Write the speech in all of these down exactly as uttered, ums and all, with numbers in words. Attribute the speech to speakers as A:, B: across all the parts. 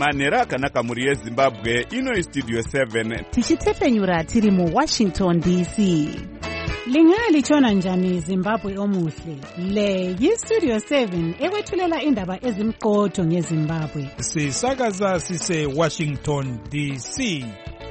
A: manhero akanaka mhuri yezimbabwe. Ino Studio seven
B: tichitefenyura tiri muWashington D C.
C: Lingalitshona njani Zimbabwe omuhle? Le yiStudio seven ekwethulela indaba ezimqotho ngeZimbabwe.
D: Sisakaza sise Washington D C.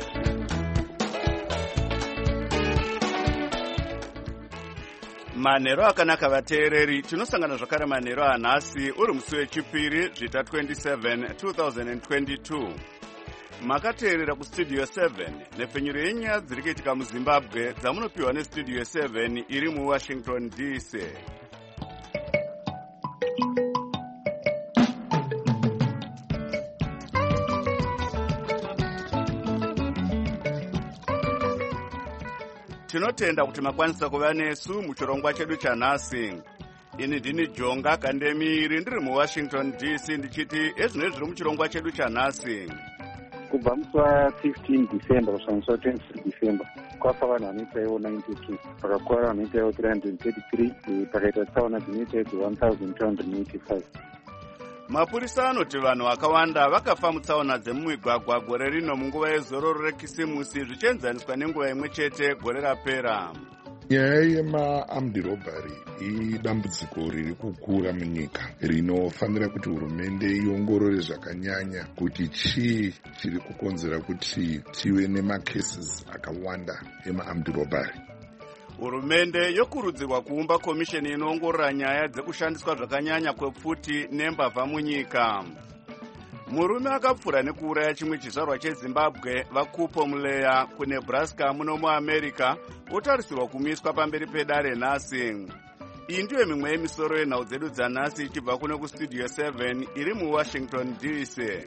A: manhero akanaka vateereri, tinosangana zvakare manhero anhasi uri musi wechipiri zvita twenty-seven two thousand twenty-two. Makateerera kuStudio seven nepfenyuro yenyaya dziri kuitika muZimbabwe dzamunopiwa neStudio seven iri muWashington D C. Tinotenda kuti makwanisa kuva nesu muchirongwa chedu chanhasi. Ini ndini Jonga Kandemiri ndiri muWashington D C ndichiti ezvinoi zviri muchirongwa chedu chanhasi.
E: Kubva musi wa-fifteen December kusvika twenty-three December kwafa vanhu vanoitaiwo ninety-two, pakakuwara vanoitaiwo three hundred thirty-three, pakaita tsaona dzinoitaiwo one thousand two hundred eighty-five.
A: Mapurisa anoti vanhu vakawanda vakafa mutsaona dzemumigwagwa gore rino munguva yezororo rekisimusi zvichienzaniswa nenguva imwe chete gore rapera.
F: Nyaya yema-armed robbery idambudziko riri kukura munyika rinofanira kuti hurumende iongorore zvakanyanya kuti chii chiri kukonzera kuti tive nemacases akawanda ema-armed robbery.
A: Hurumende yokurudzirwa kuumba komisheni inoongorora nyaya dzekushandiswa zvakanyanya kwepfuti nembavha munyika. Murume akapfura nekuuraya chimwe chizvarwa cheZimbabwe vakupo muleya kuNebraska muno muAmerica otarisirwa kumiswa pamberi pedare nhasi. Iyi ndiyo mimwe yemisoro yenhau dzedu dzanhasi ichibva kuno kuStudio seven iri muWashington D C.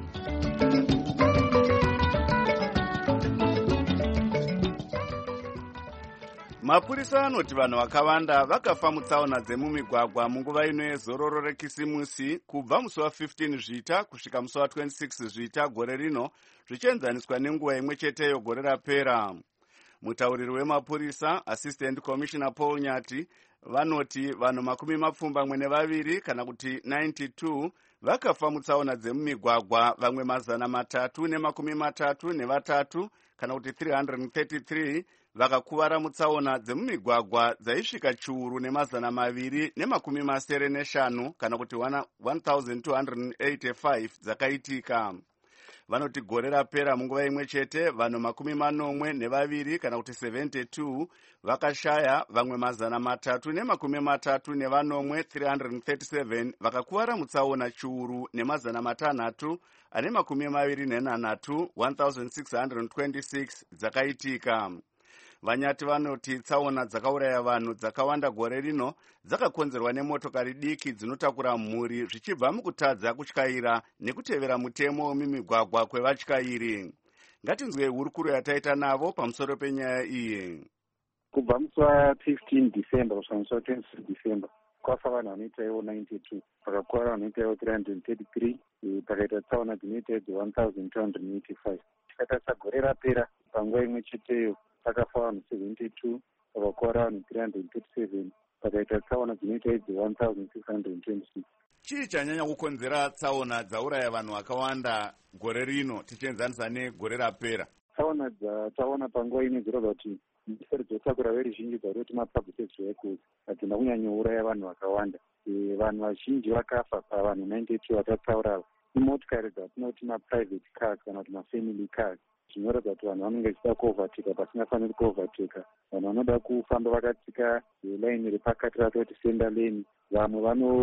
A: Mapurisa anoti vanhu vakawanda vakafa mutsaona dzemumigwagwa munguva ino yezororo rekisimusi kubva musi wa-fifteen zvita kusvika musi wa-twenty-six zvita gore rino zvichienzaniswa nenguva imwe cheteyo gore rapera. Mutauriri wemapurisa Assistant Commissioner Paul Nyati vanoti vanhu makumi mapfumbamwe nevaviri kana kuti ninety-two vakafa mutsaona dzemumigwagwa, vamwe mazana matatu nemakumi matatu nevatatu kana kuti three hundred thirty-three vakakuvara mutsaona dzemumigwagwa dzaisvika chiuru nemazana maviri nemakumi masere neshanu kana kuti one thousand two hundred eighty-five dzakaitika. Vanoti gore rapera munguva imwe chete vanhu makumi manomwe nevaviri kana kuti seventy-two vakashaya, vamwe mazana matatu nemakumi matatu nevanomwe three hundred thirty-seven vakakuvara mutsaona chiuru nemazana matanhatu ane makumi maviri nenhanhatu one thousand six hundred twenty-six dzakaitika. Vanyati vanoti tsaona dzakauraya vanhu dzakawanda gore rino dzakakonzerwa nemotokari diki dzinotakura mhuri zvichibva mukutadza kutyaira nekutevera mutemo wemimigwagwa kwevatyairi. Ngatinzwei hurukuro yataita navo pamusoro penyaya iyi.
E: Kubva musi wa-fifteen December kusvika musi wa-twenty-three December kwafa vanhu vanoitaiwo ninety-two, pakakuwara vanoitaiwo three hundred thirty-three, pakaita tsaona dzinoitaiwo one thousand two hundred eighty-five. Tikatarisa gore rapera panguva imwe cheteyo pakafa vanhu seventy-two, pakakuwara vanhu three hundred thirty-seven, pakaita tsaona dzinoitaiwo one thousand six hundred twenty-six.
A: Chii chanyanya kukonzera tsaona dzauraya vanhu vakawanda gore rino tichienzanisa negore rapera?
E: Tsaona dzataona panguva ino dzirobva kuti misoro dzotakura veruzhinji dzari kuti ma-public vehicles hadzina kunyanyouraya vanhu vakawanda. Vanhu vazhinji vakafa pavanhu ninety-two vatatsaura imotokari dzatinoti ma-private cars kana kuti ma-family cars. Zvinoratidza kuti vanhu vanenge vachida kuovateka pasingafaniri kuovateka. Vanhu vanoda kufamba vakatsika laini repakati ratoti center lane. Vamwe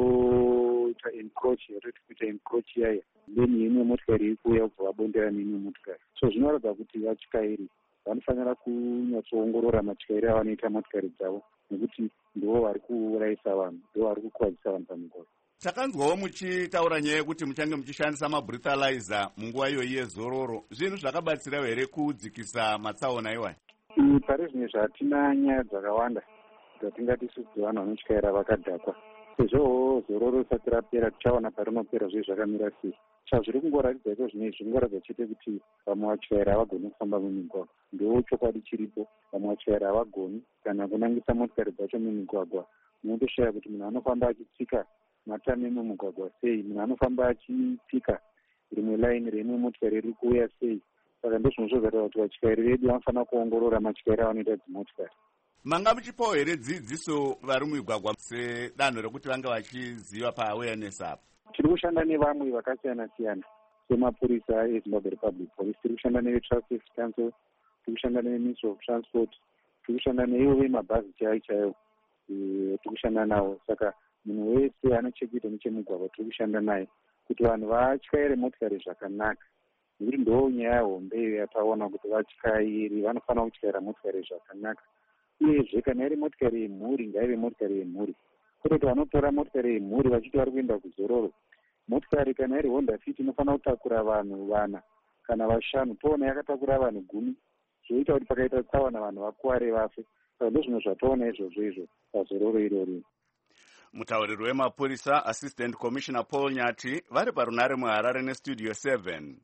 E: vanoita encroach, yatoti kuita encroach yaya lane yeimwe motokari iri kuuya kubva vabondera neimwe motokari. So zvinoratidza kuti vatyairi vanofanira kunyatsoongorora matyairi avanoita motokari dzavo nekuti ndivo vari kuurayisa vanhu, ndivo vari kukwadzisa vanhu pamigwagwa.
A: Takanzwawo muchitaura nyaya yekuti muchange muchishandisa mabreathalyzer munguva iyoyi yezororo. Zvinhu zvakabatsira here kudzikisa matsaona iwaya?
E: Pari zvimwe zvatina nyaya dzakawanda dzatingati isusu vanhu vanotyaira vakadhakwa. Sezvo zororo risati rapera tichaona parinopera zve zvakamira sei. Chazviri kungoratidza iko zvinezvi zvingoratidza chete kuti vamwe vatyairi havagoni kufamba mumigwagwa. Ndiwo chokwadi chiripo, vamwe vatyairi havagoni kana kunangisa motokari dzacho mumigwagwa. Unotoshaya kuti munhu anofamba achitsika matame mumugwagwa sei, munhu anofamba achipika rimwe laini reimwe motikari riri kuuya sei. Saka ndozvinozvozvataura kuti vatyairi vedu vanofanira kuongorora matyairi avanoita dzimotikari.
A: Manga muchipawo here dzidziso vari mumigwagwa sedanho rekuti vange vachiziva paawareness apo?
E: Tiri kushanda nevamwe vakasiyana siyana semapurisa eZimbabwe Republic Police, tiri kushanda neveTraffic Council, tiri kushanda neMinistry of Transport, tiri kushanda neivo vemabhazi chaivo chaivo tiri kushanda navo. Saka munhu wese ane chekuita nechemugwagwa tiri kushanda naye kuti vanhu vatyaire motikari zvakanaka, nekuti ndo nyaya hombe yataona kuti vatyairi vanofanira kutyaira motikari zvakanaka. Uyezve kana iri motikari yemhuri ngaive motikari yemhuri, kwete kuti vanotora motikari yemhuri vachiti vari kuenda kuzororo. Motikari kana iri Honda Fit inofanira kutakura vanhu vana kana vashanu, toona yakatakura vanhu gumi, zvoita kuti pakaita tsaona vanhu vakuware vafe. Saka ndozvimwe zvataona izvozvo izvo pazororo iroro.
A: Mutauriri wemapurisa Assistant Commissioner Paul Nyati vari parunare muHarare neStudio seven.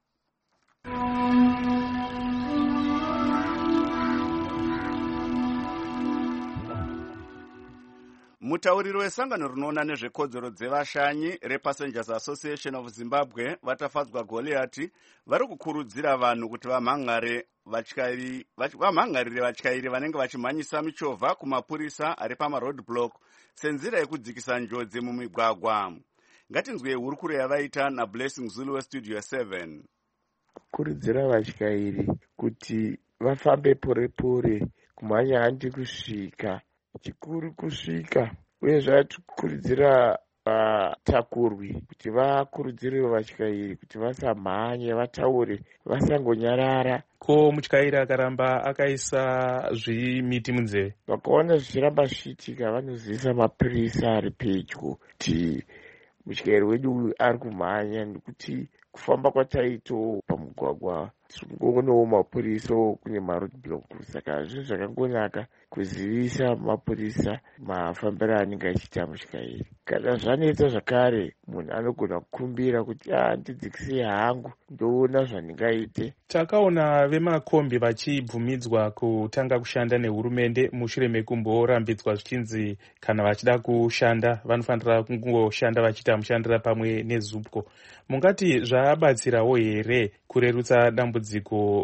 A: Mutauriri wesangano rinoona nezvekodzero dzevashanyi rePassengers Association of Zimbabwe vatafadzwa Goliath vari kukurudzira vanhu kuti vamhangarire vatyairi vamhangarire vatyairi vanenge vachimhanyisa michovha kumapurisa ari pamaroadblock senzira yekudzikisa njodzi mumigwagwa. Ngatinzwe hurukuro yavaita naBlessing Zulu weStudio seven.
G: Kukurudzira vatyairi kuti vafambe pore pore, kumhanya handi kusvika chikuru kusvika, uye zvatukurudzira vatakurwi kuti vakurudziriwe vatyairi kuti vasamhanye, vataure, vasangonyarara.
D: Ko mutyairi akaramba akaisa zvimiti munzeve,
G: vakaona zvichiramba zvichiitika vanozivisa mapurisa ari pedyo kuti mutyairi wedu ari kumhanya, nekuti kufamba kwataito pamugwagwa tingonewo mapurisa kune maroadblock. Saka zvinhu zvakangonaka kuzivisa mapurisa mafambiro anenge achiita mutyairi. Kana zvanetsa zvakare, munhu anogona kukumbira kuti ah ndidzikise hangu ndoona zvandingaite.
D: Takaona vemakombi vachibvumidzwa kutanga kushanda nehurumende mushure mekumborambidzwa zvichinzi kana vachida kushanda vanofanira kungoshanda vachiita mushandira pamwe neZUPCO. Mungati zvabatsirawo here kurerutsa dambudziko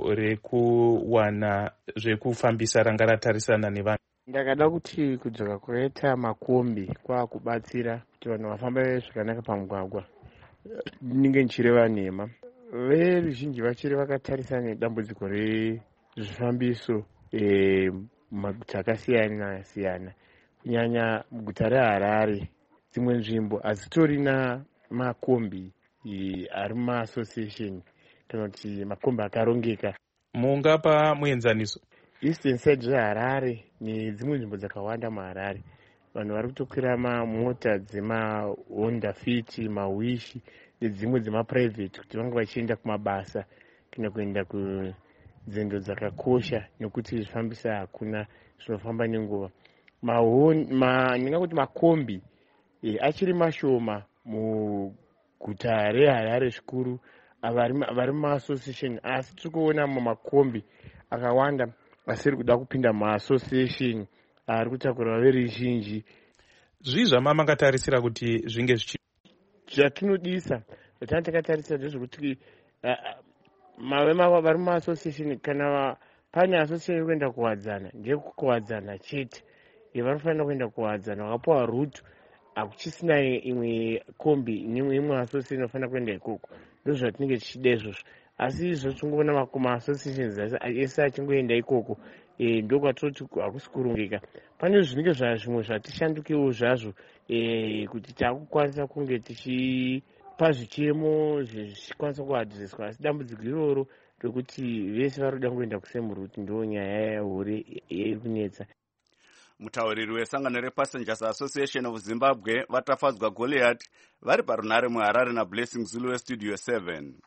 D: rekuwana zvekufambisa ranga ratarisana nevanhu?
G: Ndakada kuti kudzoka kwaita makombi kwakubatsira kuti vanhu vafambe zvakanaka pamugwagwa. Ndinenge ndichireva nhema, veruzhinji vachiri vakatarisana nedambudziko rezvifambiso mumaguta akasiyana siyana, kunyanya muguta reHarare. Dzimwe nzvimbo hadzitorina makombi ari mumaasociation kana kuti makombi akarongeka.
D: Mungapa muenzaniso?
G: Eastern side zveHarare nedzimwe nzvimbo dzakawanda muHarare, vanhu vari kutokwira mamota dzemaHonda Fit, maWish nedzimwe dzemaprivate kuti vange vachienda kumabasa kana kuenda kunzendo dzakakosha, nekuti zvifambisa hakuna zvinofamba nenguva. Ndingakuti makombi achiri mashoma muguta reHarare zvikuru vari mumaasociation, asi tiri kuona makombi akawanda asiri kuda kupinda mumaasociation ari kutakurwa veruzhinji.
D: Zvii zvamamangatarisira kuti zvinge zvichi?
G: Zvatinodisa zvatanga takatarisira ndezvekuti vari mumaasociation kana pane association iri kuenda kuwadzana ndekukuwadzana chete, vanofanira kuenda kuwadzana, vakapiwa route hakuchisina imwe kombi imwe association inofanira kuenda ikoko. Ndizvo zvatinenge tichida izvozvo, asi izvo tingoona maasociations ese achingoenda ikoko, ndokwatoti hakusi kurongeka. Pane zvinenge zvimwe zvatishandukewo zvazvo kuti takukwanisa kunge tichipa zvichemo zvichikwanisa kuadhireswa, asi dambudziko iroro rekuti vese vari kuda kuenda kusame route ndo nyaya yahore iri kunetsa.
A: Mutauriri wesangano rePassengers Association of Zimbabwe vatafadzwa Goliath vari parunare muHarare naBlessing Zulu weStudio seven.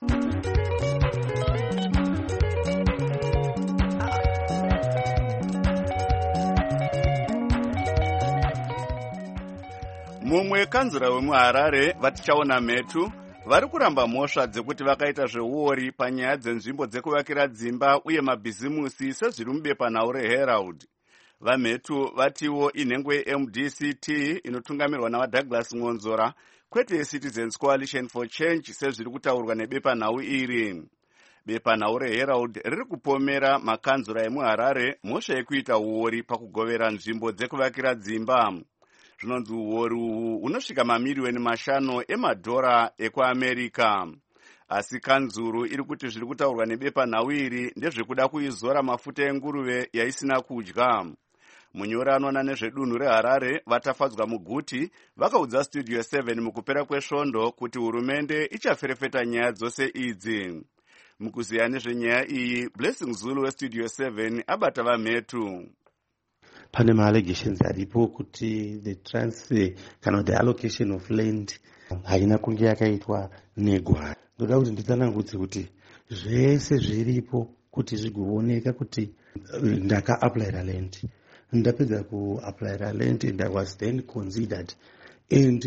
A: Mumwe kanzura wemuHarare vatichaona metu vari kuramba mhosva dzekuti vakaita zveuori panyaya dzenzvimbo dzekuvakira dzimba uye mabhizimusi sezviri mubepa nhau reHerald. Vamhetu vatiwo inhengwe M D C T inotungamirwa navaDouglas Ngonzora kwete Citizens Coalition for Change sezviri kutaurwa nebepanhau iri. Bepanhau reHerald riri kupomera makanzura emuHarare mhosva yekuita uori pakugovera nzvimbo dzekuvakira dzimba. Zvinonzi uori uhu hunosvika mamiriyoni mashanu emadhora ekuAmerika. Asi kanzuru iri kuti zviri kutaurwa nebepanhau iri ndezvekuda kuizora mafuta enguruve yaisina kudya. Munyori anoona nezvedunhu reHarare vatafadzwa muguti vakaudza Studio seven mukupera kwesvondo kuti hurumende ichaferefeta nyaya dzose idzi. Mukuziya nezvenyaya iyi, Blessing Zulu weStudio seven abata vamhetu.
H: Pane ma-allegations aripo kuti the transfer kana the allocation of land haina kunge yakaitwa negwara. Ndoda kuti nditsanangudze kuti zvese zviripo kuti zvigooneka kuti ndaka-aplyira land. Ndapedza ku-aplyira land and I was then considered. And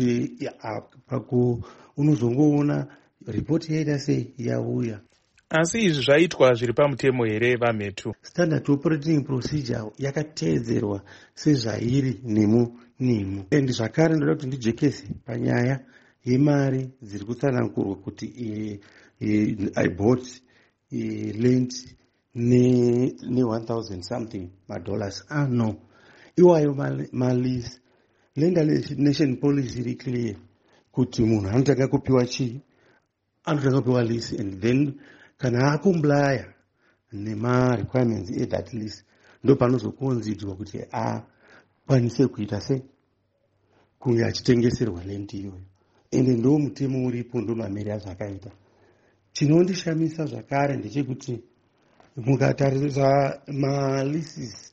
H: paku unozongoona report yaita sei yauya.
D: Asi izvi zvaitwa zviri pamutemo here vamhetu?
H: Standard operating procedure yakateedzerwa sezvairi nemu nemu. And zvakare ndoda kuti ndijekese panyaya yemari dziri kutsanangurwa kuti I bought land ne, ne one thousand something madollars. Ah no, iwayo malisi. Land nation policy iri clear kuti munhu anotanga kupiwa chii, anotanga kupiwa lease and then kana akumblaya nema-requirements e-that list ndo panozokonzidzwa kuti akwanise kuita se kunge achitengeserwa land iyoyo. Ende ndo mutemo uripo, ndo mameri azvakaita. Chinondishamisa zvakare ndechekuti mukatarisa ma-leases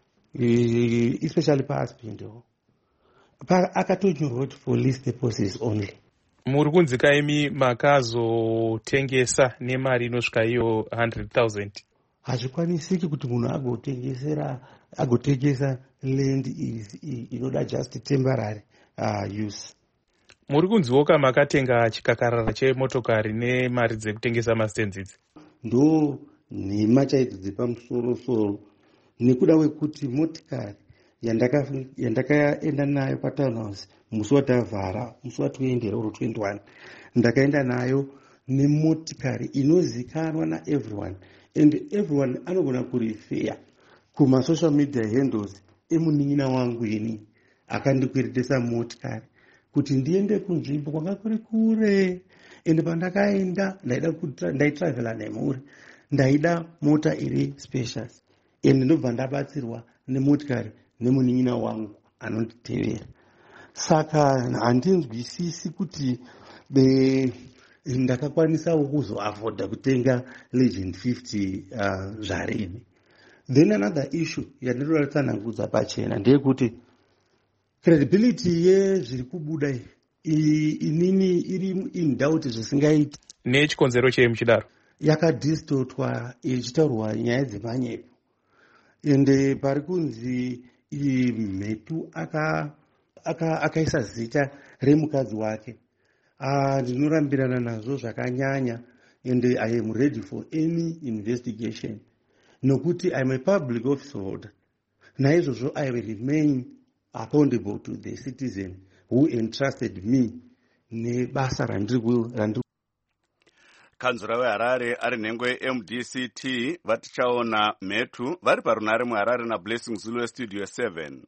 H: especially paAspendewo akatonyorwa kuti for lease purposes only.
D: Muri kunzi kaimi makazotengesa nemari inosvika iyo one hundred thousand.
H: Hazvikwanisiki kuti munhu agotengesera agotengesa land inoda just temporary uh, use.
D: Muri kunziwo kama makatenga chikakarara chemotokari nemari dzekutengesa mastendzidzi.
H: Ndo nhema chaidzo dzepamusoro soro nekuda kwekuti motikari yandakaenda nayo paTownhouse musi watavhara, musi watoendera uro twenty-one, ndakaenda nayo nemotikari inozikanwa naeveryone, and everyone anogona kurifeya kumasocial media handles emunin'ina wangu ini akandikwiritisa motikari kuti ndiende kunzvimbo kwanga kuri kure. Ende pandakaenda ndaitravela nemhuri, ndaida mota iri spacious, ende ndobva ndabatsirwa nemotikari nemunin'ina wangu anonditevera. Saka handinzwisisi kuti ndakakwanisawo kuzoafodha kutenga Legend fifty uh, zvarini. Then another issue yandinoda kutsanangudza pachena ndeyekuti credibility yezviri kubuda inini iri in doubt zvisingaiti.
D: Nechikonzero chei muchidaro?
H: Yakadistotwa ichitaurwa nyaya dzemanyepo, ende pari kunzi mhetu aka akaisa zita remukadzi wake. Ndinorambirana nazvo zvakanyanya, and I am ready for any investigation nokuti I am a public office holder. Naizvozvo I will remain accountable to the citizen who entrusted me nebasa randiri.
A: Kanzura weHarare ari nhengo yeM D C T vatichaona mhetu vari parunare muHarare naBlessing Zulu weStudio seven.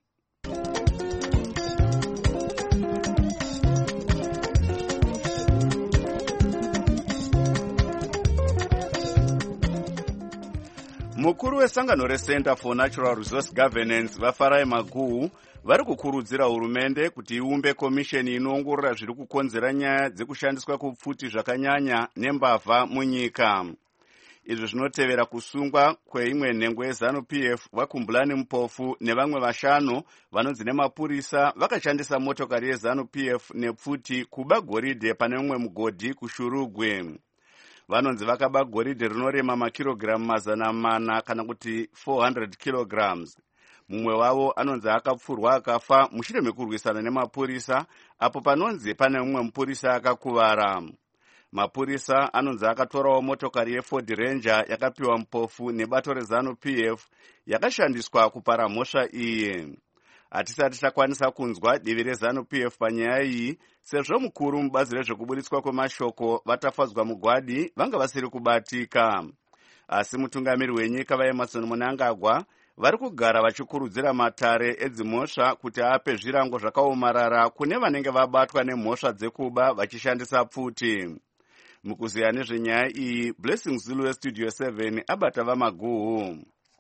A: Mukuru wesangano reCenter for Natural Resource Governance vaFarai Maguhu vari kukurudzira hurumende kuti iumbe komisheni inoongorora zviri kukonzera nyaya dzekushandiswa kwepfuti zvakanyanya nembavha munyika. Izvi zvinotevera kusungwa kweimwe nhengo yeZanu-P F vaKumbulani Mupofu nevamwe vashanu vanonzi nemapurisa vakashandisa motokari yeZanu-P F nepfuti kuba goridhe pane umwe mugodhi kuShurugwe. Vanonzi vakaba goridhe rinorema makirogiramu mazana mana kana kuti four hundred kilograms. Mumwe wavo anonzi akapfurwa akafa mushure mekurwisana nemapurisa, apo panonzi pane mumwe mupurisa akakuvara. Mapurisa anonzi akatorawo motokari yeFord Ranger yakapiwa Mupofu nebato reZanu-P F yakashandiswa kupara mhosva iyi. hatisati takwanisa kunzwa divi rezanu P F panyaya iyi, sezvo mukuru mubazi rezvekuburitswa kwemashoko vatafadzwa mugwadi vanga vasiri kubatika. Asi mutungamiri wenyika vaEmerson Mnangagwa vari kugara vachikurudzira matare edzimhosva kuti ape zvirango zvakaomarara kune vanenge vabatwa nemhosva dzekuba vachishandisa pfuti. Mukuziya nezvenyaya iyi, Blessing Zulu weStudio seven abata vamaguhu.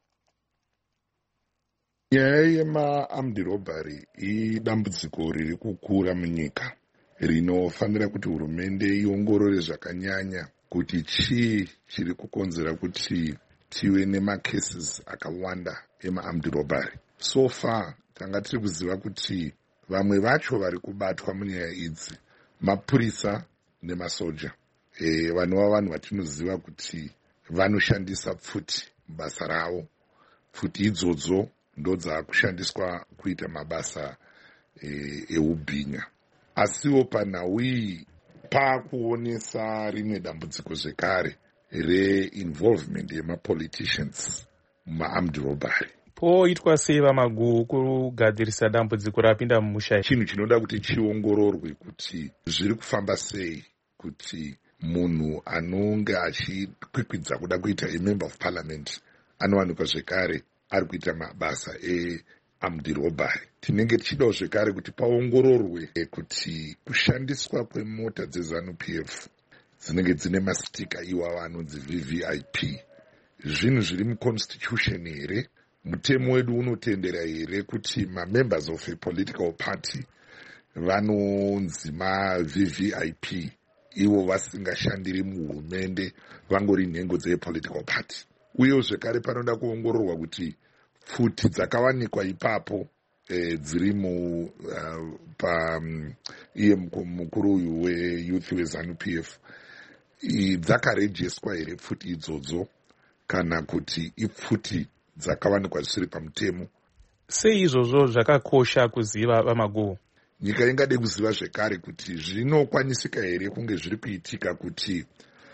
F: Nyaya yema-armed robbery idambudziko riri kukura munyika rinofanira kuti hurumende iongorore zvakanyanya kuti chii chiri kukonzera kuti tive nemacases akawanda ema-armed robbery. So far tanga tiri kuziva kuti vamwe vacho vari kubatwa munyaya idzi mapurisa nemasoja. E, vanova vanhu vatinoziva kuti vanoshandisa pfuti mubasa ravo. Pfuti idzodzo ndo dzakushandiswa kuita mabasa eubhinya. E, asiwo panhau iyi paakuonesa rimwe dambudziko zvekare reinvolvement yemapoliticians muma-armed robbery.
D: Poitwa sei vamaguhu kugadzirisa dambudziko rapinda mumusha?
F: Chinhu chinoda kuti chiongororwe kuti zviri kufamba sei kuti munhu anonge achikwikwidza kuda kuita a-member of parliament anowanikwa zvekare ari kuita mabasa e-armed robbery. Tinenge tichidawo zvekare kuti paongororwe kuti kushandiswa kwemota dzezanu P F dzinenge dzine masitika iwawo anonzi V V I P zvinhu zviri muconstitution here? Mutemo wedu unotendera here kuti ma-members of a political party vanonzi ma-V V I P ivo vasingashandiri muhurumende vangori nhengo dzepolitical party? Uyewo zvekare panoda kuongororwa kuti pfuti dzakawanikwa ipapo e, dziri mu uh, pa um, iye mukuru uyu weyouth wezanu P F dzakarejeswa here pfuti idzodzo kana kuti ipfuti dzakawanikwa zvisiri pamutemo?
D: Sei izvozvo zvakakosha kuziva vamaguhu?
F: Nyika ingade kuziva zvekare kuti zvinokwanisika here kunge zviri kuitika kuti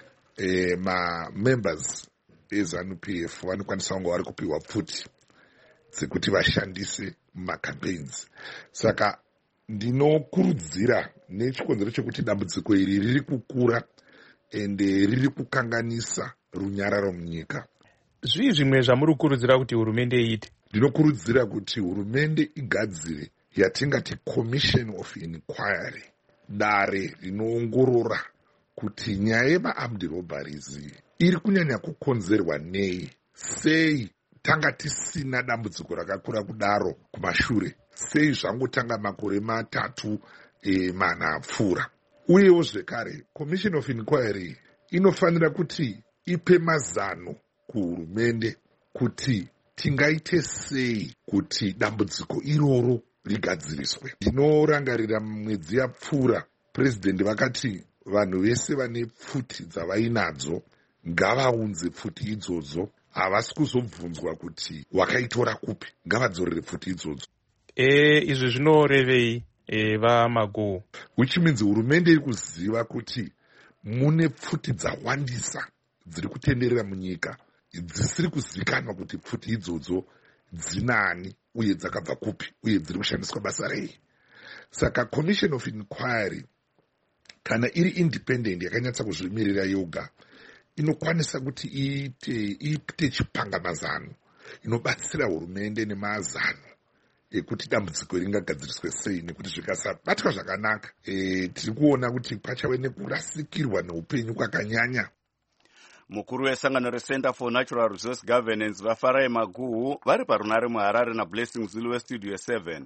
F: e, ma-members ezanu P F vanokwanisa kunge vari kupiwa pfuti dzekuti vashandise mumacampaigns. Saka ndinokurudzira nechikonzero chekuti dambudziko iri riri kukura ende riri kukanganisa runyararo munyika.
D: Zvii zvimwe zvamuri kukurudzira kuti hurumende iite?
F: Ndinokurudzira kuti hurumende igadzire yatingati commission of inquiry, dare rinoongorora kuti nyaya yema-armed robberies iri kunyanya kukonzerwa nei, sei tanga tisina dambudziko rakakura kudaro kumashure, sei zvangotanga makore matatu e, mana pfuura. Uyewo zvekare commission of inquiry inofanira kuti ipe mazano kuhurumende kuti tingaite sei kuti dambudziko iroro rigadziriswe. Ndinorangarira mwedzi yapfuura president vakati vanhu vese vane pfuti dzavainadzo ngavaunze pfuti idzodzo, havasi kuzobvunzwa kuti wakaitora kupi, ngavadzorere pfuti idzodzo.
D: E, izvi zvinorevei e, vamaguhu?
F: Which means hurumende iri kuziva kuti mune pfuti dzawandisa dziri kutenderera munyika dzisiri kuzikanwa kuti pfuti idzodzo dzinani uye dzakabva kupi uye dziri kushandiswa basa rei. Saka commission of inquiry kana iri independent yakanyatsa kuzvimirira yoga inokwanisa kuti iite iite chipangamazano inobatsira hurumende nemazano ekuti dambudziko ringagadziriswe sei, nekuti zvikasabatwa zvakanaka e, tiri kuona kuti pachave nekurasikirwa neupenyu kwakanyanya.
A: Mukuru wesangano reCenter for Natural Resource Governance vaFarai Maguhu vari parunare muHarare naBlessing Zulu weStudio seven.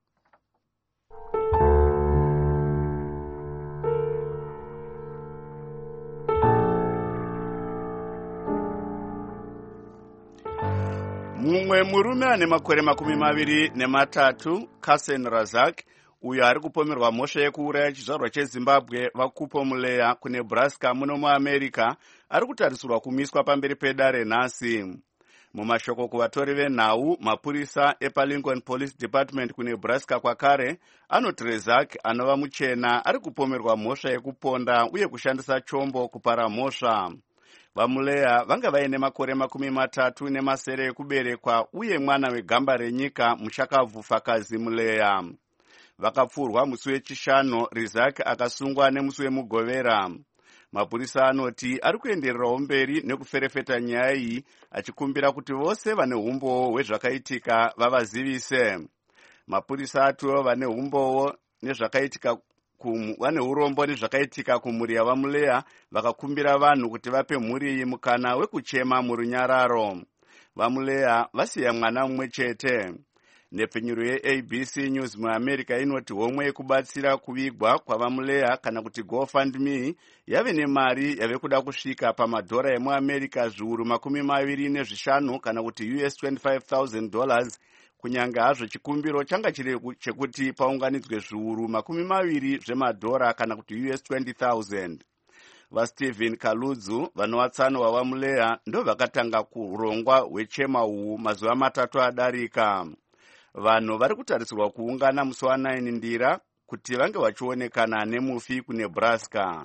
A: Mumwe murume ane makore makumi maviri nematatu, Kasen Razak, uyo ari kupomerwa mhosva yekuuraya chizvarwa cheZimbabwe vaKupo Muleya kuNebraska muno muAmerica ari kutarisirwa kumiswa pamberi pedare nhasi. Mumashoko kuvatori venhau, mapurisa epaLincoln Police Department kuNebraska kwakare anoti Razak anova muchena ari kupomerwa mhosva yekuponda uye kushandisa chombo kupara mhosva. vamuleya vanga vaine makore makumi matatu nemasere ekuberekwa uye mwana wegamba renyika mushakavhufakazi muleya. Vakapfurwa musi wechishanu, Rizak akasungwa nemusi wemugovera. Mapurisa anoti ari kuendererawo mberi nekuferefeta nyaya iyi, achikumbira kuti vose vane umbowo hwezvakaitika vavazivise. Mapurisa atiwo vane umbowo nezvakaitika vane urombo nezvakaitika kumhuri yavamuleya vakakumbira vanhu kuti vape mhuri iyi mukana wekuchema murunyararo. Vamuleya vasiya mwana mumwe chete. Nepfenyuro ye-A B C News muAmerica inoti homwe yekubatsira kuvigwa kwavamuleya kana kuti GoFundMe yave nemari yave kuda kusvika pamadhora emuAmerica zviuru makumi maviri nezvishanu kana kuti U S twenty-five thousand dollars, kunyange hazvo chikumbiro changa chiri chekuti paunganidzwe zviuru makumi maviri zvemadhora kana kuti U S twenty thousand. VaStephen Kaludzu vanowatsano wavamuleya ndo vakatanga kurongwa hwechema uhu mazuva matatu adarika. Vanhu vari kutarisirwa kuungana musi wa9 Ndira kuti vange vachionekana nemufi kuNebraska.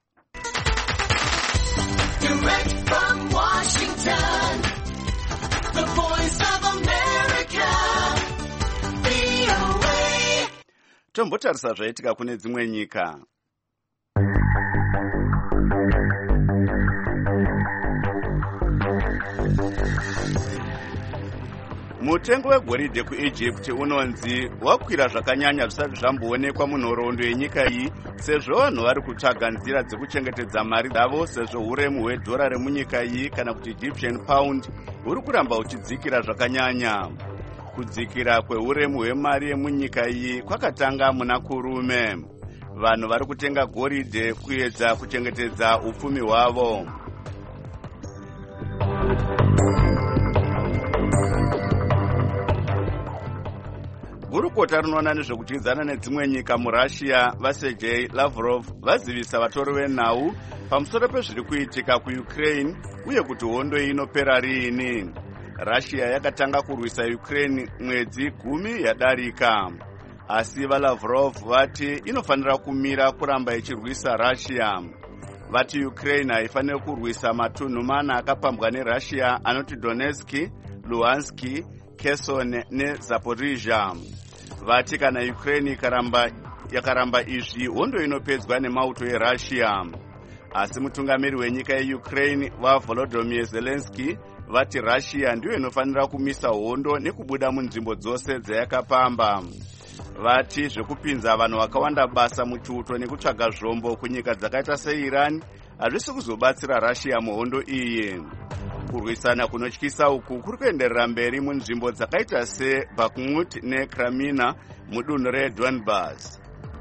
A: Direct from Washington, the voice of America, V O A. Tombotarisa zvaitika kune dzimwe nyika. Mutengo wegoridhe kuEgypt unonzi wakwira zvakanyanya zvisati zvamboonekwa munhoroondo yenyika iyi, sezvo vanhu vari kutsvaga nzira dzekuchengetedza mari dzavo, sezvo uremu hwedhora remunyika iyi kana kuti Egyptian pound huri kuramba huchidzikira zvakanyanya. Kudzikira kweuremu hwemari yemunyika iyi kwakatanga muna kurume. Vanhu vari kutenga goridhe kuedza kuchengetedza upfumi hwavo. Gurukota rinoona nezvekudyidzana nedzimwe nyika muRussia vaSergei Lavrov vazivisa vatori venhau pamusoro pezviri kuitika kuUkraine uye kuti hondo iyi inopera riini. Russia yakatanga kurwisa Ukraine mwedzi gumi yadarika, asi vaLavrov vati inofanira kumira kuramba ichirwisa Russia. Vati Ukraine haifaniri kurwisa matunhu mana akapambwa neRussia anoti Donetsk, Luhansk, Kherson neZaporizhia. Vati kana Ukraine ikaramba yakaramba izvi hondo inopedzwa nemauto eRussia. Asi mutungamiri wenyika yeUkraine vaVolodymyr Zelensky vati Russia ndiyo inofanira kumisa hondo nekubuda munzvimbo dzose dzayakapamba. Vati zvekupinza vanhu vakawanda basa muchiuto nekutsvaga zvombo kunyika dzakaita seIran hazvisi kuzobatsira Russia muhondo iyi. Kurwisana kunotyisa uku kuri kuenderera mberi munzvimbo dzakaita seBakhmut neKramina mudunhu reDonbas.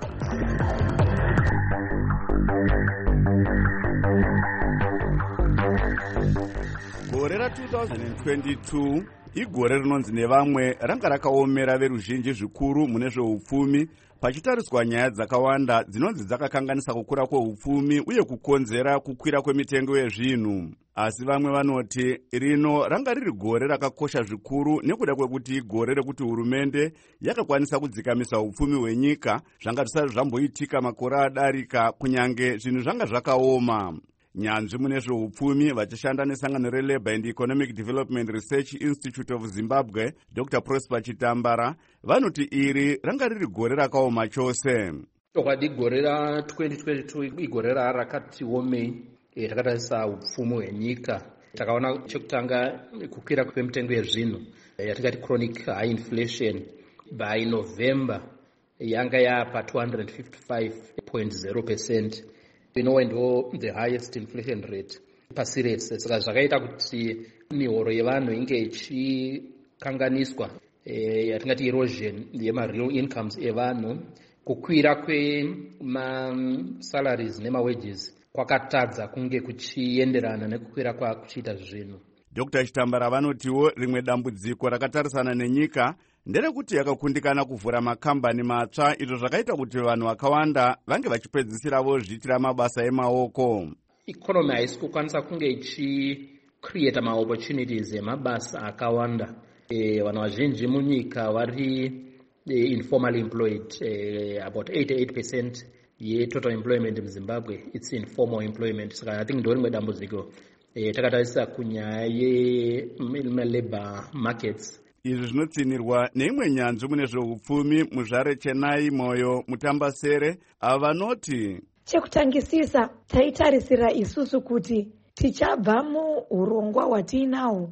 A: Gore ra-twenty twenty-two igore rinonzi nevamwe ranga rakaomera veruzhinji zvikuru mune zveupfumi, pachitariswa nyaya dzakawanda dzinonzi dzakakanganisa kukura kweupfumi uye kukonzera kukwira kwemitengo yezvinhu. Asi vamwe vanoti rino ranga riri gore rakakosha zvikuru nekuda kwekuti igore rekuti hurumende yakakwanisa kudzikamisa upfumi hwenyika, zvanga zvisati zvamboitika makore adarika kunyange zvinhu zvanga zvakaoma. Nyanzvi mune zveupfumi vachishanda nesangano reLabour and Economic Development Research Institute of Zimbabwe, Doctor Prosper Chitambara, vanoti iri ranga riri gore rakaoma chose.
I: Chokwadi gore ra-twenty twenty-two igore rakati omei rakatarisa upfumi hwenyika. Takaona chekutanga kukwira kwemitengo yezvinhu yatingati chronic high inflation by November yanga yapa two hundred fifty-five point zero percent. Inowe ndo the highest inflation rate pasi rese. Saka zvakaita kuti mihoro yevanhu inge ichikanganiswa, yatingati erosion yema-real incomes evanhu. Kukwira kwema-salaries nema-wages kwakatadza kunge kuchienderana nekukwira kwakuchiita zvinhu.
A: Doctor Chitambara vanotiwo rimwe dambudziko rakatarisana nenyika nderekuti yakakundikana kuvhura makambani matsva, izvo zvakaita kuti vanhu vakawanda vange vachipedzisira vozviitira mabasa emaoko.
I: Economy haisi kukwanisa kunge ichicreate ma-opportunities emabasa akawanda. E, vanhu vazhinji munyika vari e, informally employed. E, about eighty-eight percent ye total employment in Zimbabwe it's informal employment. Saka I think ndo rimwe dambudziko e, takatarisa kunyaya yelabour markets.
A: Izvi zvinotsinirwa neimwe nyanzvi mune zveupfumi muzvare Chennai Moyo Mutambasere ava vanoti
J: chekutangisisa taitarisira isusu kuti tichabva muurongwa hwatiinawo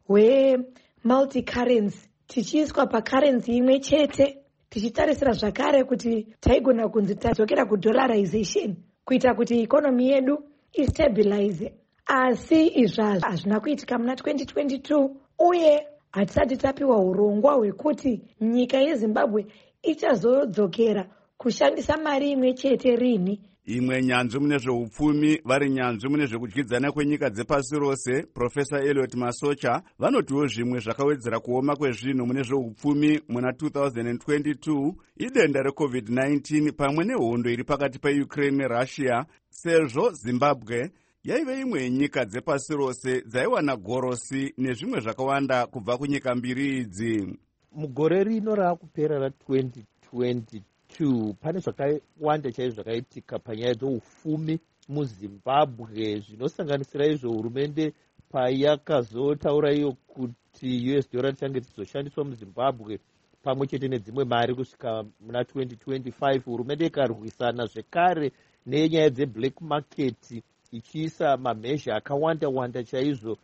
J: hwemulticurrency tichiiswa pacurrency imwe chete, tichitarisira zvakare kuti taigona kunzi tadzokera kudollarization kuita kuti ikonomi yedu istabilize. Asi izvazvo hazvina kuitika muna twenty twenty-two uye hatisati tapiwa urongwa hwekuti nyika yeZimbabwe ichazodzokera kushandisa mari imwe chete rini.
A: Imwe nyanzvi mune zveupfumi vari nyanzvi mune zvekudyidzana kwenyika dzepasi rose Profesa Elliot Masocha vanotiwo zvimwe zvakawedzera kuoma kwezvinhu mune zveupfumi muna two thousand twenty-two idenda recovid nineteen pamwe nehondo iri pakati peUkraine neRussia, sezvo Zimbabwe yaive imwe yenyika dzepasi rose dzaiwana gorosi nezvimwe zvakawanda kubva kunyika mbiri idzi.
K: Mugore rino raakupera ra twenty twenty-two pane zvakawanda chaizvo zvakaitika panyaya dzeupfumi muZimbabwe, zvinosanganisira izvo hurumende payakazotaura iyo kuti U S dollar tichange tichizoshandiswa muZimbabwe pamwe chete nedzimwe mari kusvika muna twenty twenty-five. Hurumende ikarwisana zvekare nenyaya dzeblack market ichiisa mamhezha akawanda wanda chaizvo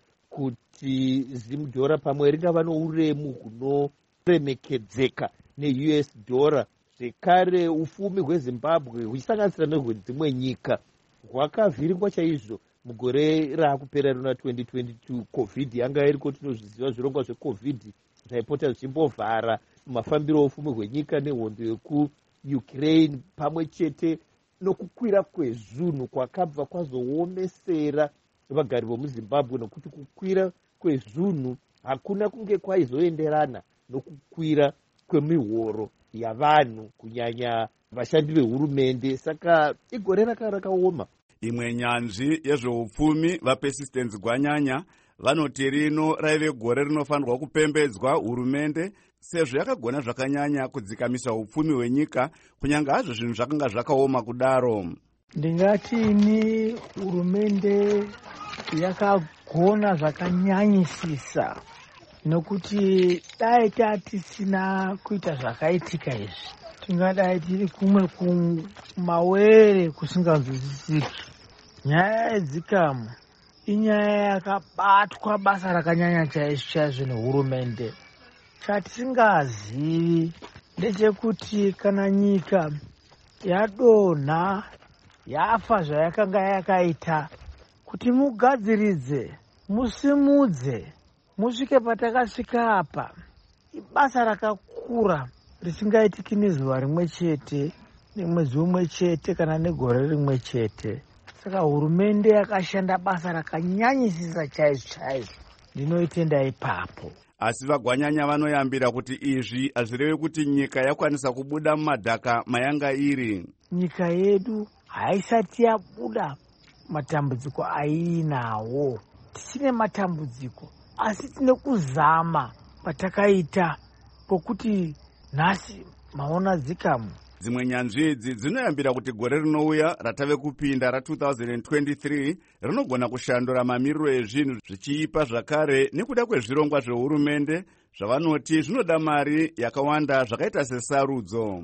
K: kuti zimudhora pamwe ringava nouremu hunoremekedzeka ne-U S dollar. Zvekare ufumi hweZimbabwe huchisanganisira nehwedzimwe nyika hwakavhiringwa chaizvo mugore raakupera rina twenty twenty-two. Covid yanga iriko, tinozviziva zvirongwa zvecovid zvaipota zvichimbovhara mafambiro ofumi hwenyika nehondo yekuUkraine pamwe chete nokukwira kwezvinhu kwakabva kwazoomesera vagari vomuZimbabwe, nokuti kukwira kwezvinhu hakuna kunge kwaizoenderana nokukwira kwemihoro yavanhu kunyanya vashandi vehurumende. Saka igore raka rakaoma.
A: Imwe nyanzvi yezveupfumi vaPersistence Gwanyanya vanoti rino raive gore rinofanirwa kupembedzwa hurumende sezvo yakagona zvakanyanya kudzikamisa upfumi hwenyika kunyanga hazvo zvinhu zvakanga zvakaoma kudaro.
L: Ndingatini hurumende yakagona zvakanyanyisisa, nokuti dai tatisina kuita zvakaitika izvi tingadai tiri kumwe kumawere kusinganzwisisiki. Nyaya yedzikamu inyaya yakabatwa basa rakanyanya chaizvo chaizvo nehurumende. Chatisingazivi ndechekuti kana nyika yadonha yafa zvayakanga yakaita, kuti mugadziridze musimudze musvike patakasvika apa, ibasa rakakura risingaitiki nezuva rimwe chete nemwedzi umwe chete kana negore rimwe chete. Saka hurumende yakashanda basa rakanyanyisisa chaizvo chaizvo, ndinoitenda ipapo.
A: Asi vaGwanyanya vanoyambira kuti izvi hazvirevi kuti nyika yakwanisa kubuda mumadhaka mayanga iri.
L: Nyika yedu haisati yabuda matambudziko aiinawo. Tisine matambudziko, asi tine kuzama patakaita pokuti nhasi maona dzikamu.
A: Dzimwe nyanzvi idzi dzinoyambira kuti gore rinouya ratave kupinda ra two thousand twenty-three rinogona kushandura mamiriro ezvinhu zvichiipa zvakare nekuda kwezvirongwa zvehurumende zvavanoti zvinoda mari yakawanda zvakaita sesarudzo.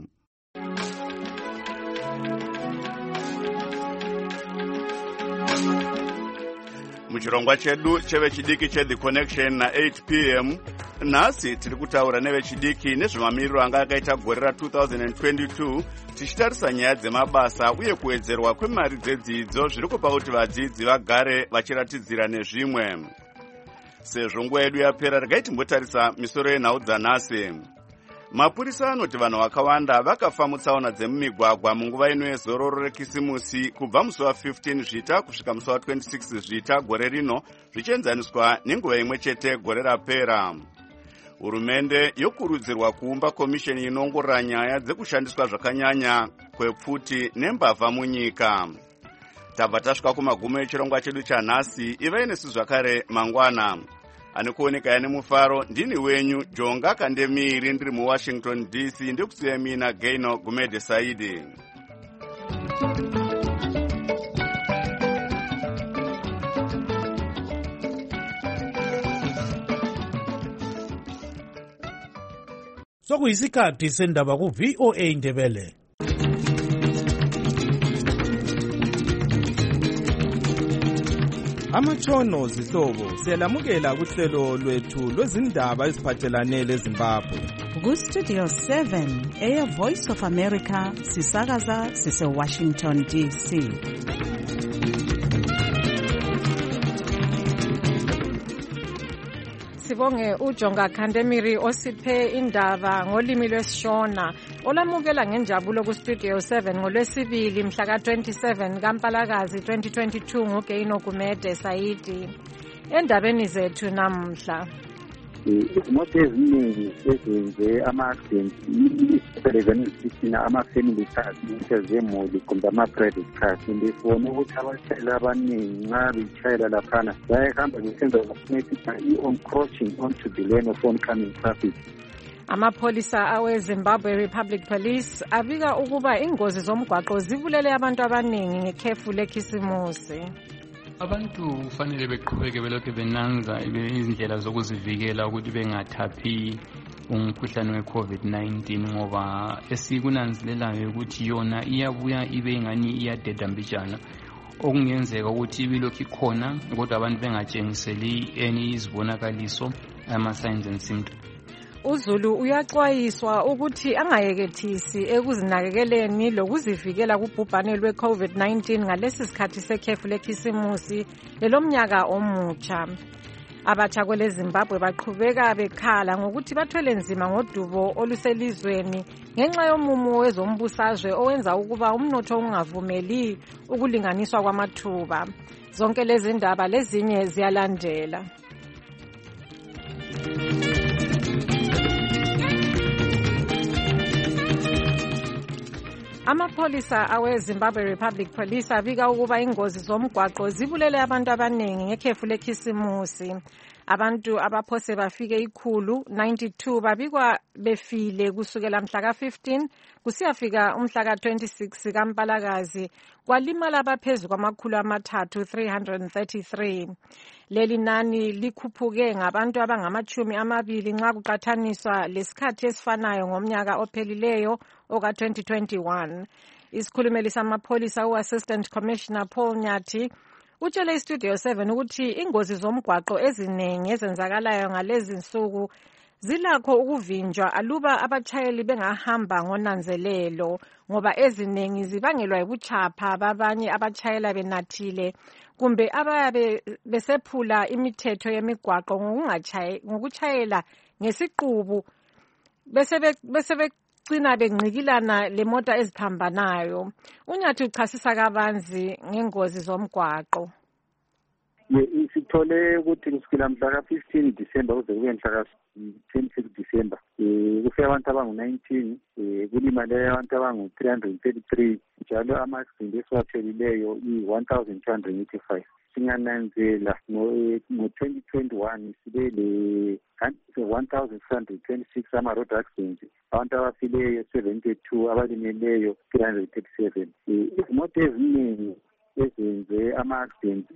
A: Muchirongwa chedu chevechidiki cheThe Connection na eight p m nhasi tiri kutaura nevechidiki nezvemamiriro anga akaita gore ra two thousand twenty-two tichitarisa nyaya dzemabasa uye kuwedzerwa kwemari dzedzidzo zviri kupa kuti vadzidzi vagare vachiratidzira nezvimwe. Sezvo nguva yedu yapera regai timbotarisa misoro yenhau dzanhasi. Mapurisa anoti vanhu vakawanda vakafa mutsaona dzemumigwagwa munguva ino yezororo rekisimusi kubva musi wa fifteen zvita kusvika musi wa twenty-six zvita gore rino zvichienzaniswa nenguva imwe chete gore rapera. Hurumende yokurudzirwa kuumba komisheni inongorora nyaya dzekushandiswa zvakanyanya kwepfuti nembavha munyika. Tabva tasvika kumagumo echirongwa chedu chanhasi. Ivai nesu zvakare mangwana. Anokuoneka yani mufaro ndini wenyu Jonga Kandemiri ndiri muWashington D C ndikusiya mina Gaino Gumede Saidi.
M: sokuyisikhathi sendaba ku-V O A Ndebele.
N: Amatshono zihlobo siyalamukela kuhlelo lwethu lwezindaba eziphathelane leZimbabwe.
B: Ku-Studio seven, Air Voice of America, sisakaza sise-Washington D C.
O: Sibonge uJonga Khandemiri osiphe indaba ngolimi lwesiShona olamukela ngenjabulo ku-Studio seven ngolwesibili mhla ka-twenty-seven kaMpalakazi twenty twenty-two nguGeino Gumede Saidi. Endabeni zethu namhla
E: izimoto eziningi ezenze ama-accident esebenzisana ama-family cars ezemuli kumbe ama-private cars ndifuna ukuthi abashayeli abaningi nxa betshayela laphana bayahamba besenza i-encroaching onto the lane of oncoming traffic.
O: Amapholisa awe-Zimbabwe Republic Police abika ukuba ingozi zomgwaqo zibulele abantu abaningi ngekhefu lekhisimusi.
P: Abantu kufanele beqhubeke belokhu benanza izindlela zokuzivikela ukuthi bengathaphi umkhuhlane we-COVID nineteen ngoba esikunanzelelayo ukuthi yona iyabuya ibe ingani iyadedambijana okungenzeka ukuthi ibilokhu ikhona kodwa abantu bengatshengiseli any izibonakaliso ama-signs and symptoms.
O: uZulu uyaxwayiswa ukuthi angayekethisi ekuzinakekeleni lokuzivikela kubhubhane lwe-COVID nineteen ngalesi sikhathi sekhefu lekhisimusi lelomnyaka omutsha. Abatsha kwele Zimbabwe baqhubeka bekhala ngokuthi bathwele nzima ngodubo oluselizweni ngenxa yomumo wezombusazwe owenza ukuba umnotho ungavumeli ukulinganiswa kwamathuba. Zonke lezi ndaba lezinye ziyalandela. Amapholisa awe-Zimbabwe Republic Police abika ukuba ingozi zomgwaqo zibulele abantu abaningi ngekhefu lekhisimusi. Abantu abaphose bafike ikhulu ninety-two babikwa befile kusukela mhla ka-fifteen kusiyafika umhla ka-twenty-six kaMpalakazi kwalimala abaphezu kwamakhulu amathathu three hundred thirty-three. Leli nani likhuphuke ngabantu abangamachumi amabili nxa kuqathaniswa lesikhathi esifanayo ngomnyaka ophelileyo oka twenty twenty-one. Isikhulumeli samapholisa u-Assistant Commissioner Paul Nyathi utshele iStudio seven ukuthi ingozi zomgwaqo eziningi ezenzakalayo ngalezi nsuku zilakho ukuvinjwa aluba abachayeli bengahamba ngonanzelelo ngoba eziningi zibangelwa yibuchapha babanye abachayela benathile kumbe abayabe besephula imithetho yemigwaqo ngokuchayela ngesiqubu bese bese gcina bengqikilana lemota eziphambanayo. Unyathi uchasisa kabanzi ngengozi zomgwaqo.
E: Sithole ukuthi kusukela mhla ka-fifteen December kuze kube mhla ka-twenty-six December kufike abantu abangu-nineteen kulimale abantu abangu-three hundred thirty-three njalo ama-accident esiwathelileyo i-one thousand two hundred eighty-five. Singananzela ngo-twenty twenty-one sibe le-one thousand six hundred twenty-six ama-road accidents, abantu abafileyo seventy-two, abalimeleyo three hundred thirty-seven. Izimoto eziningi ezenze ama-accidents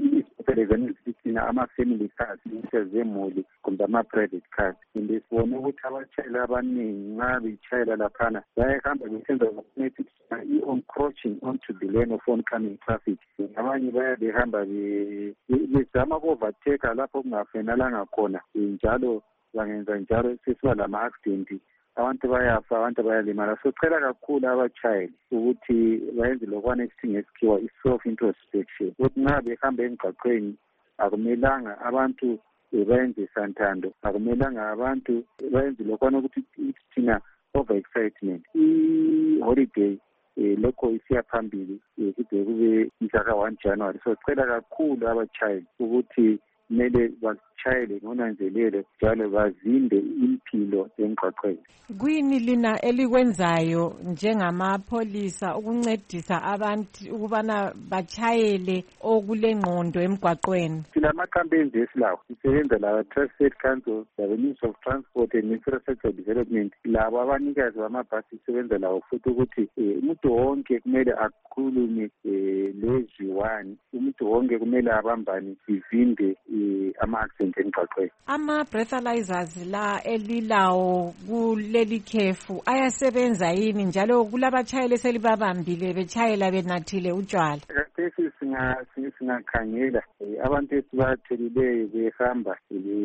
E: ezifana ama-family cars ezemuli kumbe ama-private cars. And sibone ukuthi abashayeli abaningi nxa betshayela laphana bayahamba besenza i-encroaching onto the lane of oncoming traffic. Abanye baya behamba bezama ku-overtake lapho kungafanelanga khona, njalo bangenza njalo sesiba lama-accident, abantu bayafa, abantu bayalimala. So cela kakhulu abachayeli ukuthi bayenze lokwana esithi ngesikhiwa i-self introspection, ukuthi nxa behamba emgwaqweni akumelanga abantu bayenze santando, akumelanga abantu bayenze lokwana ukuthi thina over excitement. I-holiday lokho isiya phambili kude kube mhla one January. So cela kakhulu abachayeli ukuthi kumele bachayele ngonanzelelo njalo bazinde impilo emgwaqweni.
O: Kwini lina elikwenzayo njengamapholisa ukuncedisa abantu ukubana bachayele okulengqondo emgwaqweni?
E: Silama campaigns esilawo, sisebenza la Traffic Council, the Ministry of Transport and Infrastructure Development, labo abanikazi bamabhasi sisebenza lawo futhi ukuthi umuntu wonke kumele akhulume lezwi one, umuntu wonke kumele abambane sivinde ama-accident emgwaqweni.
O: Ama-breathalyzers la elilawo kuleli khefu ayasebenza yini njalo kulabatshayeli eselibabambile betshayela benathile utshwala?
E: Kathesi singakhangela abantu esibathelileyo behamba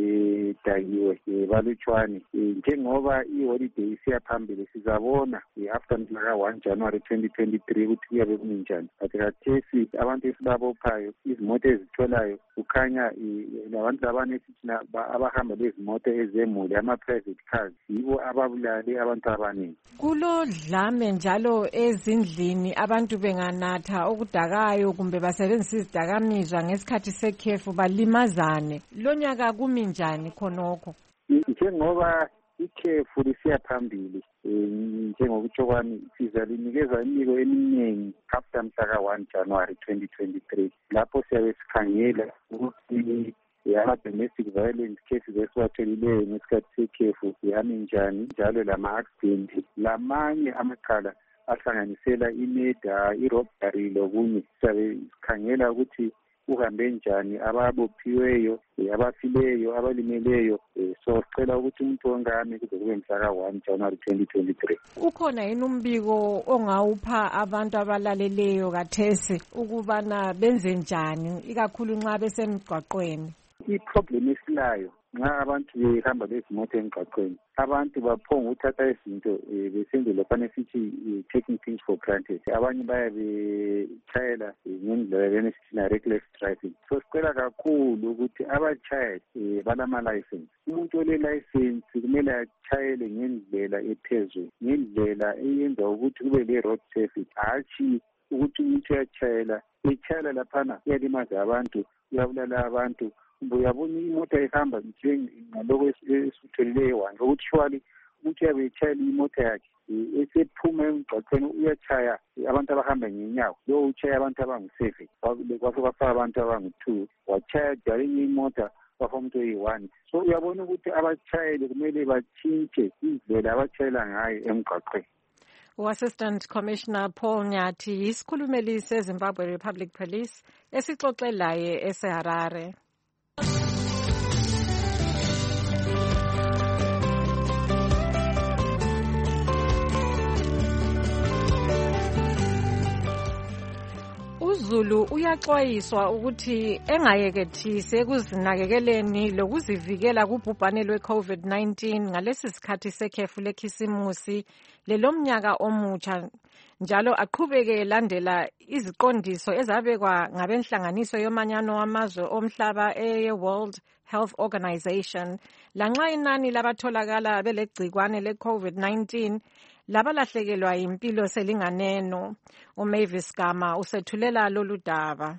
E: bedakiwe balutshwane. Njengoba iholiday isiya phambili sizabona after mhlaka one January twenty twenty-three ukuthi kuyabe kuminjani. But kathesi abantu esibabophayo izimoto ezitholayo kukhanya labantu labane esithina abahamba lezimoto ezemuli ama-private cars yibo ababulale abantu abaningi.
O: Kulodlame njalo ezindlini abantu benganatha okudakayo kumbe basebenzisa izidakamizwa ngesikhathi sekhefu balimazane. Lonyaka kumi njani khonokho?
E: Njengoba ikhefu lisiya phambili njengokutsho kwami sizalinikeza imiko eminingi after mhlaka one January twenty twenty-three lapho siyabe sikhangela ukuthi ama-domestic violence cases esiwatholileyo ngesikhathi sekhefu yami njani njalo lama-accident lamanye amacala ahlanganisela imeda irobbery lokunye siyabe sikhangela ukuthi uhambe njani ababophiweyo abafileyo abalimeleyo. So sicela ukuthi umuntu ongami kuze kube mhlaka one January twenty twenty-three.
O: Ukhona yini umbiko ongawupha abantu abalaleleyo kathesi ukubana benze njani ikakhulu nxa besemgwaqweni?
E: I-problem esilayo nxa abantu behamba lezimoto emgwaqweni abantu baphonga ukuthatha izinto besenzela fane sithi taking things for granted. Abanye bayabe betshayela ngendlela lena sithina reckless driving. So sicela kakhulu ukuthi abatshayeli balama-license. Umuntu ole-license kumele atshayele ngendlela ephezulu, ngendlela eyenza ukuthi kube le-road safety, hatshi ukuthi umuntu uyatshayela etshayela laphana uyalimaza abantu, uyabulala abantu. Uyabona imoto ehamba njengaloko esitholileyo wanje ukuthi shwali umuntu uyabe etshayela imoto yakhe esephuma emgwaqweni uyatshaya abantu abahamba ngenyawo, lo utshaya abantu abangu-seven kwase kwafaka abantu abangu-two, watshaya dala enye imota kwafa umuntu oyi-one. So uyabona ukuthi abatshayeli kumele batshintshe indlela abatshayela ngayo emgwaqweni.
O: U-Assistant Commissioner Paul Nyathi yisikhulumeli seZimbabwe Republic Police esixoxelaye eseHarare. UZulu uyaxwayiswa ukuthi engayekethise ekuzinakekeleni lokuzivikela kubhubhane lwe-COVID nineteen ngalesi sikhathi sekhefu lekhisimusi lelomnyaka omutsha, njalo aqhubeke elandela iziqondiso ezabekwa ngabenhlanganiso yomanyano wamazwe omhlaba eye-World Health Organization. Lanxa inani labatholakala belegcikwane le-COVID nineteen labalahlekelwa impilo selinganeno. uMavis Gama usethulela lolu daba.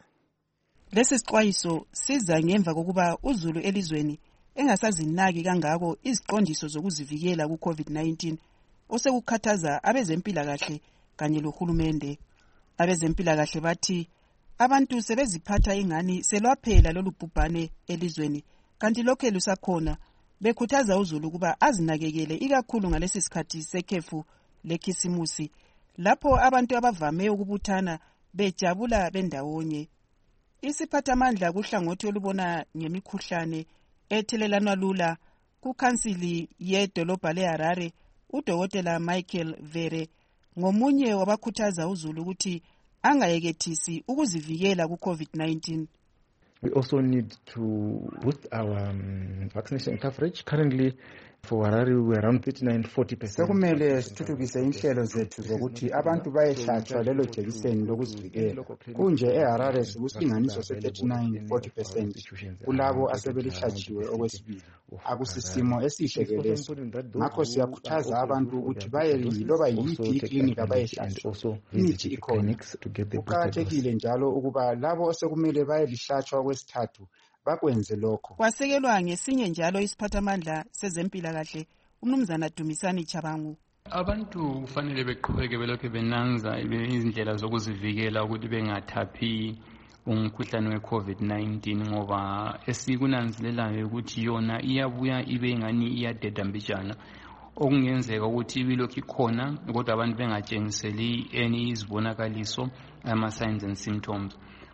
B: Lesi sixwayiso siza ngemva kokuba uZulu elizweni engasazinaki kangako iziqondiso zokuzivikela ku-COVID nineteen osekukhathaza abezempilakahle kanye lohulumende. Abezempilakahle bathi abantu sebeziphatha ingani selwaphela lolu bhubhane elizweni, kanti lokho lusakhona. Bekhuthaza uZulu kuba azinakekele ikakhulu ngalesi sikhathi sekhefu lekhisimusi lapho abantu abavame ukubuthana bejabula bendawonye. Isiphathamandla kuhlangothi olubona ngemikhuhlane ethelelanwa lula kukhansili yedolobha leHarare, uDokotela Michael Vere ngomunye wabakhuthaza uZulu ukuthi angayekethisi ukuzivikela ku-COVID nineteen.
Q: We also need to boost our um, vaccination coverage. Currently, for Harare, we are around thirty-nine to forty percent.
R: Sekumele sithuthukise inhlelo zethu zokuthi abantu bayehlatshwa lelo jekiseni lokuzivikela. Kunje eHarare sikusilinganiso se-thirty-nine to forty percent kulabo asebelihlatshiwe okwesibili. Akusisimo esihle ke leso. Ngakho siyakhuthaza abantu ukuthi baye loba yiphi iklinika bayehlatshwa. Imithi ikhona. Kuqakathekile njalo ukuba labo osekumele bayelihlatshwa kwesithathu bakwenze lokho.
B: Kwasekelwa ngesinye njalo isiphathamandla sezempilakahle uMnumzana Dumisani Chabangu.
P: Abantu kufanele beqhubeke belokhu benanza izindlela zokuzivikela ukuthi bengathaphi umkhuhlane we-COVID nineteen ngoba esikunanzelelayo ukuthi yona iyabuya ibe ngani iyadedambijana, okungenzeka ukuthi ibilokhu ikhona kodwa abantu bengatshengiseli any izibonakaliso ama-signs and symptoms.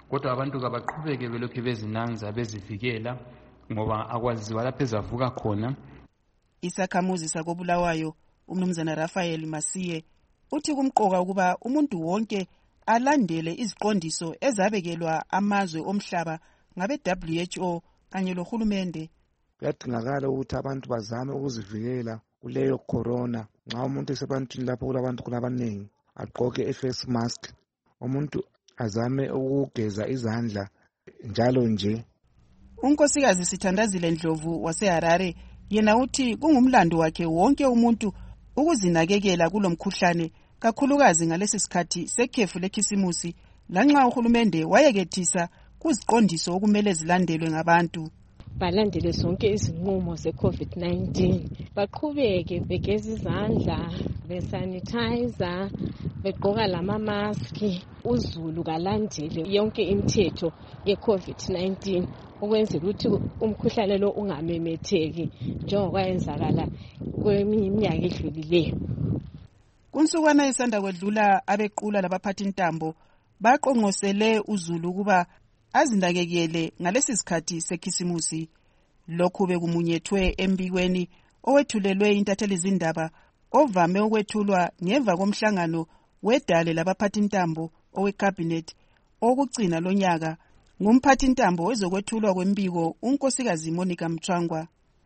P: kodwa abantu kabaqhubeke belokhu bezinanza bezivikela ngoba akwaziwa lapho ezavuka khona.
S: Isakhamuzi sakobulawayo umnumzana Raphael Masiye uthi kumqoka ukuba umuntu wonke alandele iziqondiso ezabekelwa amazwe omhlaba ngabe W H O kanye lohulumende.
T: Kuyadingakala ukuthi abantu bazame ukuzivikela kuleyo corona. Nxa umuntu esebantwini lapho kulabantu kulabanengi agqoke i-face mask, umuntu azame ukugeza izandla njalo nje.
S: Unkosikazi Sithandazile Ndlovu waseHarare yena uthi kungumlando wakhe wonke umuntu ukuzinakekela kulomkhuhlane, kakhulukazi ngalesi sikhathi sekhefu lekhisimusi, lanxa uhulumende wayekethisa kuziqondiso okumele zilandelwe ngabantu.
U: Balandele zonke izinqumo ze-COVID nineteen, baqhubeke begeza izandla, besanitizer, begqoka lama-maski. Uzulu kalandele yonke imithetho ye-COVID nineteen ukwenzela ukuthi umkhuhlane lo ungamemetheki njengokwayenzakala kweminye iminyaka edlulileyo.
S: Kunsukwana esanda kwedlula abequla labaphathi intambo baqonqosele uzulu kuba azinakekele ngalesi sikhathi sekhisimusi. Lokhu bekumunyethwe embikweni owethulelwe intatheli zindaba ovame ukwethulwa ngemva komhlangano wedale labaphathi intambo owecabinet okugcina lonyaka ngumphathi intambo wezokwethulwa kwembiko unkosikazi Monica Mthwangwa.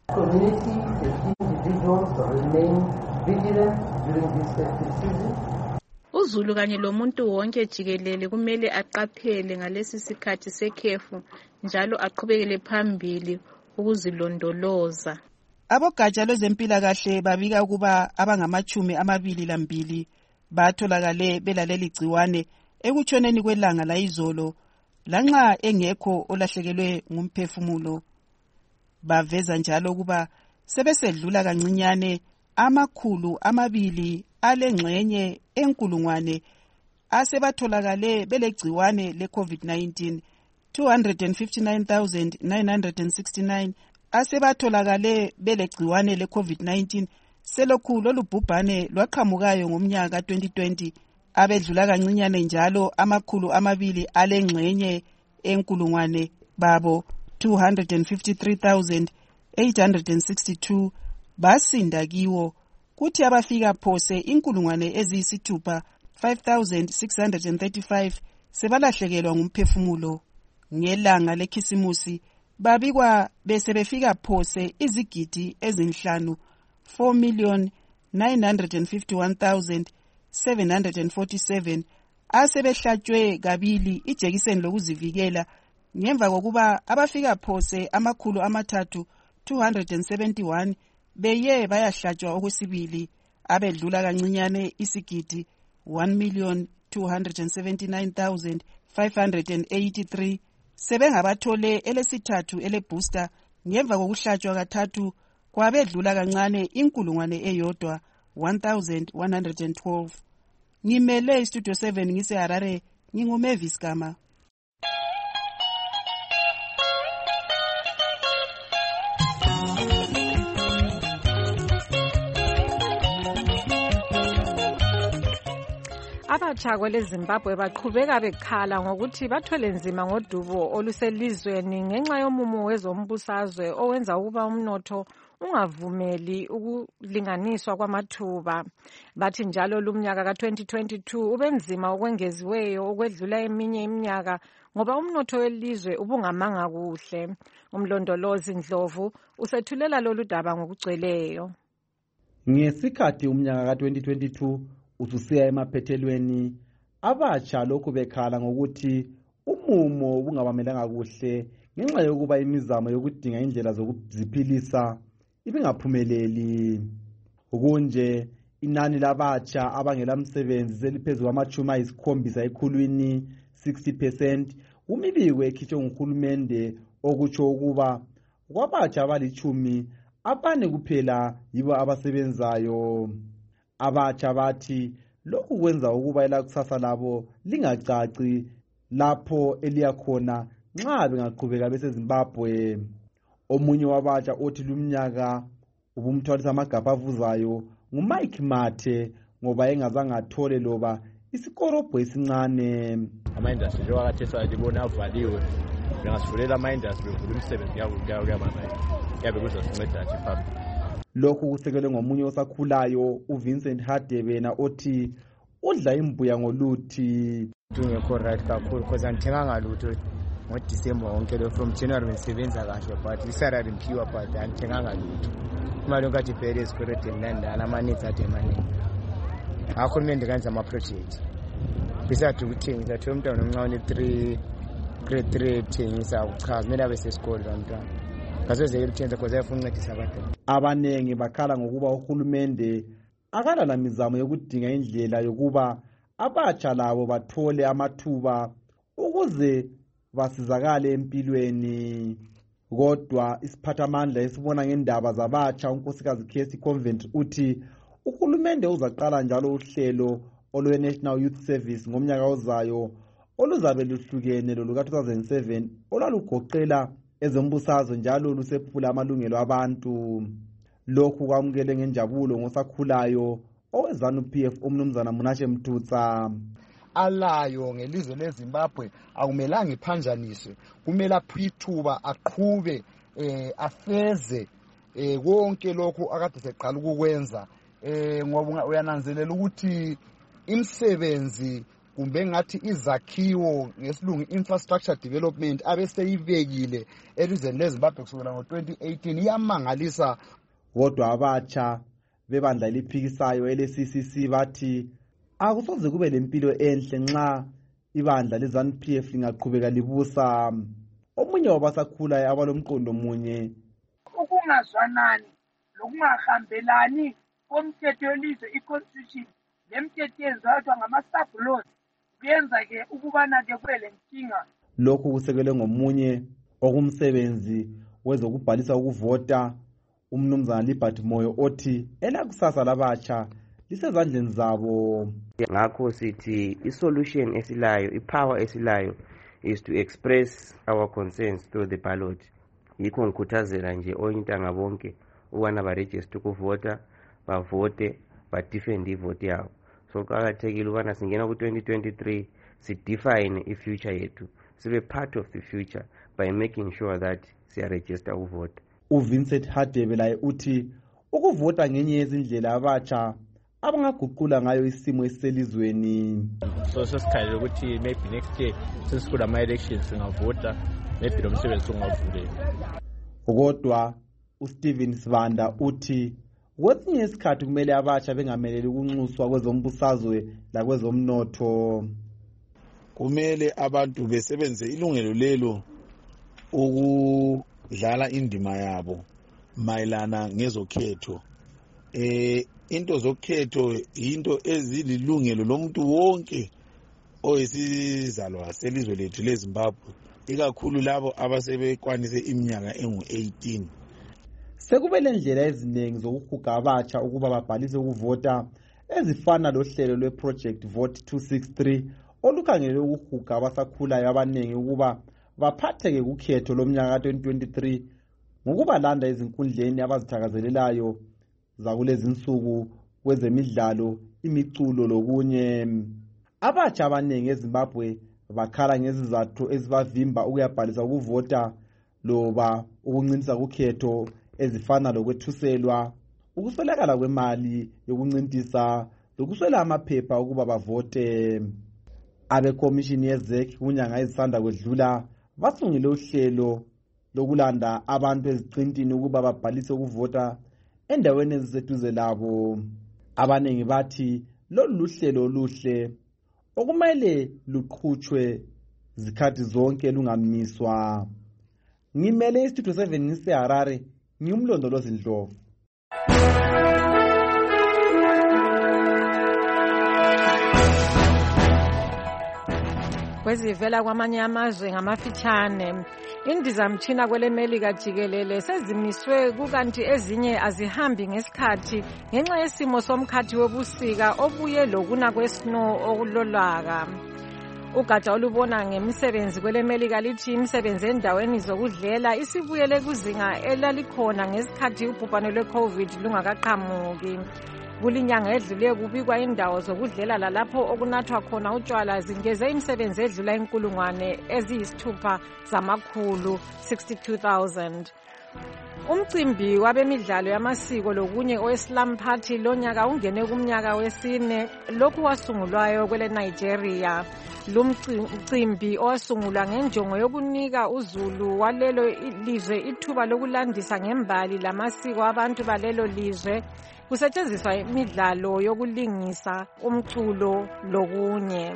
V: Uzulu kanye lomuntu wonke jikelele kumele aqaphele ngalesi sikhathi sekhefu njalo aqhubekele phambili ukuzilondoloza.
S: Abogatsha lwezempilakahle babika ukuba abangamachumi amabili lambili batholakale belaleli gciwane ekutshoneni kwelanga layizolo, lanxa engekho olahlekelwe ngumphefumulo. Baveza njalo ukuba sebesedlula kancinyane amakhulu amabili alengxenye enkulungwane asebatholakale belegciwane le-COVID nineteen, two hundred fifty-nine thousand nine hundred sixty-nine asebatholakale belegciwane le-COVID nineteen selokhu lolubhubhane lwaqhamukayo ngomnyaka twenty twenty. Abedlula kancinyane njalo amakhulu amabili alengxenye enkulungwane babo two hundred fifty-three thousand eight hundred sixty-two basinda kiwo, kuthi abafika phose inkulungwane eziyisithupha five thousand six hundred thirty-five sebalahlekelwa ngumphefumulo. Ngelanga lekhisimusi babikwa bese befika phose izigidi ezinhlanu four million nine hundred fifty-one thousand seven hundred forty-seven asebehlatshwe kabili ijekiseni lokuzivikela ngemva kokuba abafika phose amakhulu amathathu two hundred seventy-one beye bayahlatshwa okwesibili. Abedlula kancinyane isigidi one million two hundred seventy-nine thousand five hundred eighty-three sebengabathole elesithathu elebooster ngemva kokuhlatshwa kathathu kwabedlula kancane inkulungwane eyodwa one thousand one hundred twelve. Ngimele istudio seven ngiseHarare, nginguMavis Gama.
O: Abatsha kweleZimbabwe baqhubeka bekhala ngokuthi bathwele nzima ngodubo oluselizweni ngenxa yomumo wezombusazwe owenza ukuba umnotho ungavumeli ukulinganiswa kwamathuba. Bathi njalo lumnyaka ka twenty twenty-two ubenzima okwengeziweyo okwedlula eminye iminyaka ngoba umnotho welizwe ubungamanga kuhle. Umlondolozi Ndlovu usethulela lolu daba ngokugcweleyo.
W: Ngesikhathi umnyaka ka twenty twenty-two ususiya emaphethelweni, abatsha lokhu bekhala ngokuthi umumo ubungabamelanga kuhle ngenxa yokuba imizamo yokudinga indlela zokuziphilisa ibingaphumeleli. Kunje inani labatsha abangela msebenzi seliphezulu kwamachumi ayisikhombisa ekhulwini sixty percent, umibiko ekhitshwe nguhulumende okutsho ukuba kwabatsha abalichumi abane kuphela yibo abasebenzayo. Abatsha bathi lokhu kwenza ukuba elakusasa labo lingacaci lapho eliyakhona nxa bengaqhubeka beseZimbabwe. Omunye wabatsha othi lumnyaka ubumthwalisa amagabha avuzayo nguMike Mathe ngoba engazange athole loba isikorobho esincane.
C: Ama-industry njengoba kathesa libona avaliwe bengasivulela ama-industry bevula imisebenzi kuyabana yabe kuzosinceda nje phambili.
W: Lokhu kusekelwe ngomunye osakhulayo uVincent Hadebena othi udla imbuya ngoluthi.
G: Tungekho right kakhulu because andithenganga lutho ngoDisemba wonke lo from January bengisebenza kahle but isalary ngiphiwa but andithenganga lutho. Imali onkathi phela esikweletini landana amaninzi ade maningi. Ahulumende kanza ama-project besiyathi ukuthengisa thiwa umntwana omncane three grade three ethengisa ukuchaza kumele abe sesikole bantwana ngasoze ukuthenza because ayafuna uncedisa abantwana.
W: Abanengi bakhala ngokuba uhulumende akalala mizamo yokudinga indlela yokuba abatsha labo bathole amathuba ukuze basizakale empilweni. Kodwa isiphathamandla esibona ngendaba zabatsha unkosikazi Casey Convent uthi uhulumende uzaqala njalo uhlelo olwe National Youth Service ngomnyaka ozayo oluzabe luhlukene loluka two thousand seven olalugoqela ezombusazwe njalo lusephula amalungelo abantu. Lokhu kwamukele ngenjabulo ngosakhulayo owezanu P F umnumzana Munashe Mthutsa.
H: Alayo ngelizwe leZimbabwe akumelanga iphanjaniswe, kumele aphithuba aqhube eh afeze eh konke lokhu akade seqala ukukwenza eh ngoba uyananzelela ukuthi imisebenzi kumbe ngathi izakhiwo ngesilungu infrastructure development abeseyibekile elizweni leZimbabwe kusukela ngo twenty eighteen iyamangalisa.
W: Kodwa abatsha bebandla eliphikisayo ele-C C C bathi akusoze kube lempilo enhle nxa ibandla leZANU P F lingaqhubeka libusa. Omunye wabasakhulayo abalomqondo munye
X: ukungazwanani lokungahambelani komthetho welizwe i-constitution lemithetho eyenziwa ngama-sub laws kuyenza-ke ukubana-ke kube le nkinga.
W: Lokhu kusekelwe ngomunye okumsebenzi wezokubhalisa ukuvota umnumzana Liberty Moyo othi elakusasa labatsha lisezandleni zabo.
Y: Ngakho sithi isolution esilayo, ipower esilayo is to express our concerns through the ballot. Yikho ngikhuthazela nje oyintanga bonke ukubana baregister ukuvota, bavote, badefend ivote yabo. So kuqakathekile ukubana singena ku twenty twenty-three sidefine i-future yethu, sibe part of the future by making sure that siyaregister ukuvota.
W: uVincent Hadebela uthi ukuvota ngenye yezindlela abatsha abangaguqula ngayo isimo eselizweni.
C: So sesikhalele ukuthi maybe next year sesikula ama elections singavota, maybe lo msebenzi ungavuleki.
W: Kodwa uSteven Sibanda uthi kwesinye isikhathi kumele abatsha bengameleli ukunxuswa kwezombusazwe lakwezomnotho.
F: Kumele abantu besebenze ilungelo lelo ukudlala indima yabo mayelana ngezokhetho. Eh into zokhetho into ezililungelo lomuntu wonke oyisizalwa selizwe lethu leZimbabwe, ikakhulu labo abasebekwanise iminyaka engu eighteen.
W: Sekube lendlela eziningi zokuhuga abatsha ukuba babhalise ukuvota ezifana lohlelo lweproject Vote two sixty-three olukhangele ukuhuga abasakhulayo abaningi ukuba baphatheke kukhetho lomnyaka twenty twenty-three ngokubalanda ezinkundleni abazithakazelelayo zakulezi insuku kwezemidlalo, imiculo lokunye. Abatsha abaningi eZimbabwe bakhala ngezizathu ezibavimba ukuyabhalisa ukuvota loba ukuncintiswa kukhetho ezifana lokwethuselwa, ukuswelakala kwemali yokuncintisa lokuswela amaphepha ukuba bavote. Abekomishini yezek kunyanga ezisanda kwedlula basungile uhlelo lokulanda abantu eziqintini ukuba babhalise ukuvota endaweni eziseduze labo. Abaningi bathi lolu luhlelo oluhle okumele luqhutshwe zikhathi zonke lungamiswa. Ngimele iStudio seven ngiseHarare, ngiyumlondolozi Ndlovu.
O: Kwezivela kwamanye amazwe ngamafitshane, indizamtshina kwele Melika jikelele sezimiswe kukanti ezinye azihambi ngesikhathi ngenxa yesimo somkhathi wobusika obuye lokuna kwesnow okulolaka. Ugatsha olubona ngemisebenzi kwele Melika lithi imisebenzi endaweni zokudlela isibuyele kuzinga elalikhona ngesikhathi ubhubhane lwe-COVID lungakaqhamuki. kulinyanga edluleyo kubikwa indawo zokudlela lalapho okunathwa khona utshwala zingeze imisebenzi edlula inkulungwane eziyisithupha zamakhulu sixty-two thousand. Umcimbi wabemidlalo yamasiko lokunye oweSlam Party lonyaka ungene kumnyaka wesine lokhu wasungulwayo kwele Nigeria. Lumcimbi owasungulwa ngenjongo yokunika uzulu walelo lizwe ithuba lokulandisa ngembali lamasiko abantu balelo lizwe kusetshenziswa imidlalo yokulingisa umculo lokunye.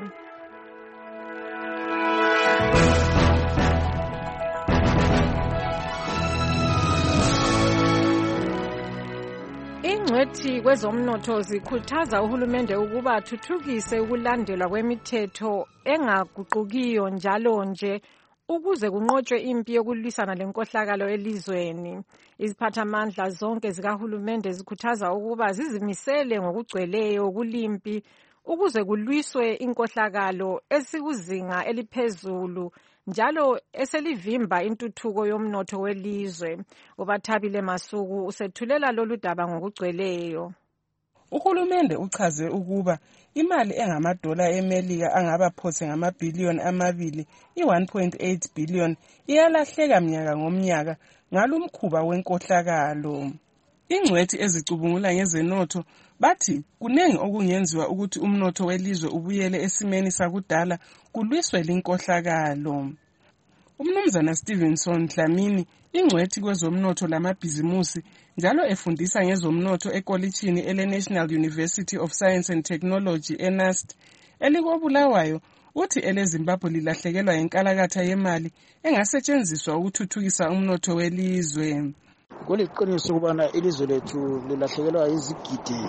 O: Ingcwethi kwezomnotho zikhuthaza uhulumende ukuba athuthukise ukulandelwa kwemithetho engaguqukiyo njalo nje ukuze kunqotshwe impi yokulwisana lenkohlakalo elizweni. Iziphathamandla zonke zikahulumende zikhuthaza ukuba zizimisele ngokugcweleyo kulimpi ukuze kulwiswe inkohlakalo esikuzinga eliphezulu njalo eselivimba intuthuko yomnotho welizwe. Ubathabile Masuku usethulela lolu daba ngokugcweleyo.
D: Uhulumende uchaze ukuba imali engamadola eMelika angaba phose ngamabhiliyoni amabili i one point eight billion iyalahleka mnyaka ngomnyaka ngalumkhuba wenkohlakalo. Ingcwethi ezicubungula ngezenotho bathi kunengi okungenziwa ukuthi umnotho welizwe ubuyele esimeni sakudala kulwiswe linkohlakalo. Umnumzana Stevenson Dlamini ingcwethi kwezomnotho lamabhizimusi njalo efundisa ngezomnotho ekolitshini ele National University of Science and Technology eNUST elikobulawayo uthi ele Zimbabwe lilahlekelwa inkalakatha yemali engasetshenziswa ukuthuthukisa umnotho welizwe.
I: Kuliqiniso ukubana ilizwe lethu lilahlekelwa izigidi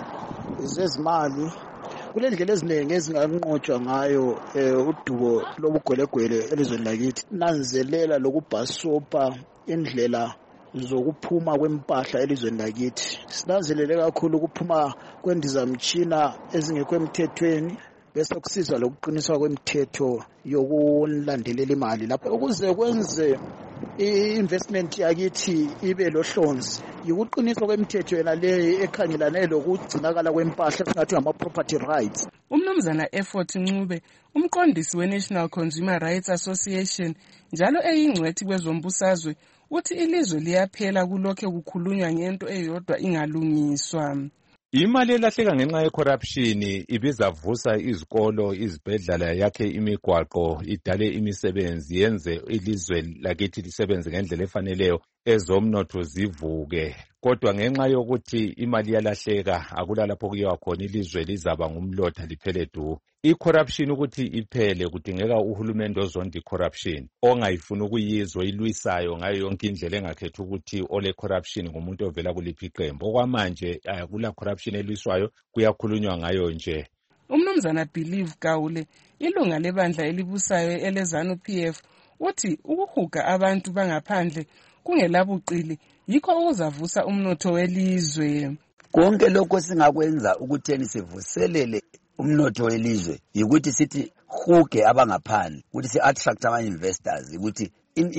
I: zezimali kulendlela eziningi ezinganqotshwa ngayo udubo lobugwelegwele elizweni lakithi. Nanzelela lokubhasopa indlela zokuphuma kwempahla elizweni lakithi. Sinanzelele kakhulu ukuphuma kwendizamtshina ezingekho emthethweni bese kusizwa lokuqiniswa kwemithetho yokulandelela imali lapho ukuze kwenze i-investment yakithi ibe lohlonzi yikuqiniswa kwemithetho yena le ekhangelane lokugcinakala kwempahla singathi ngama-property rights.
D: Umnumzana Effort Ncube umqondisi we-National Consumer Rights Association njalo eyingcwethi kwezombusazwe uthi ilizwe liyaphela kulokho kukhulunywa ngento eyodwa ingalungiswa.
J: Imali elahleka ngenxa ye-corruption ibizavusa izikolo, izibhedlela, yakhe imigwaqo, idale imisebenzi, yenze ilizwe lakithi lisebenze ngendlela efaneleyo, ezomnotho zivuke. Kodwa ngenxa yokuthi imali yalahleka akula lapho kuyiwa khona ilizwe lizaba ngumlotha liphele du. I-corruption ukuthi iphele kudingeka uhulumende ozonda i-corruption ongayifuna ukuyizwa ilwisayo ngayo yonke indlela engakhethi ukuthi ole corruption ngumuntu ovela kuliphi iqembu. Okwamanje akula corruption elwiswayo, kuyakhulunywa ngayo nje.
D: Umnumzana Believe Kaule ilunga lebandla elibusayo eleZANU P F uthi ukuhuga abantu bangaphandle kungelabuqili yikho okuzavusa umnotho welizwe.
K: Konke lokho singakwenza ukutheni sivuselele umnotho welizwe yikuthi sithi huge abangaphandle, ukuthi si-attract ama-investors, ukuthi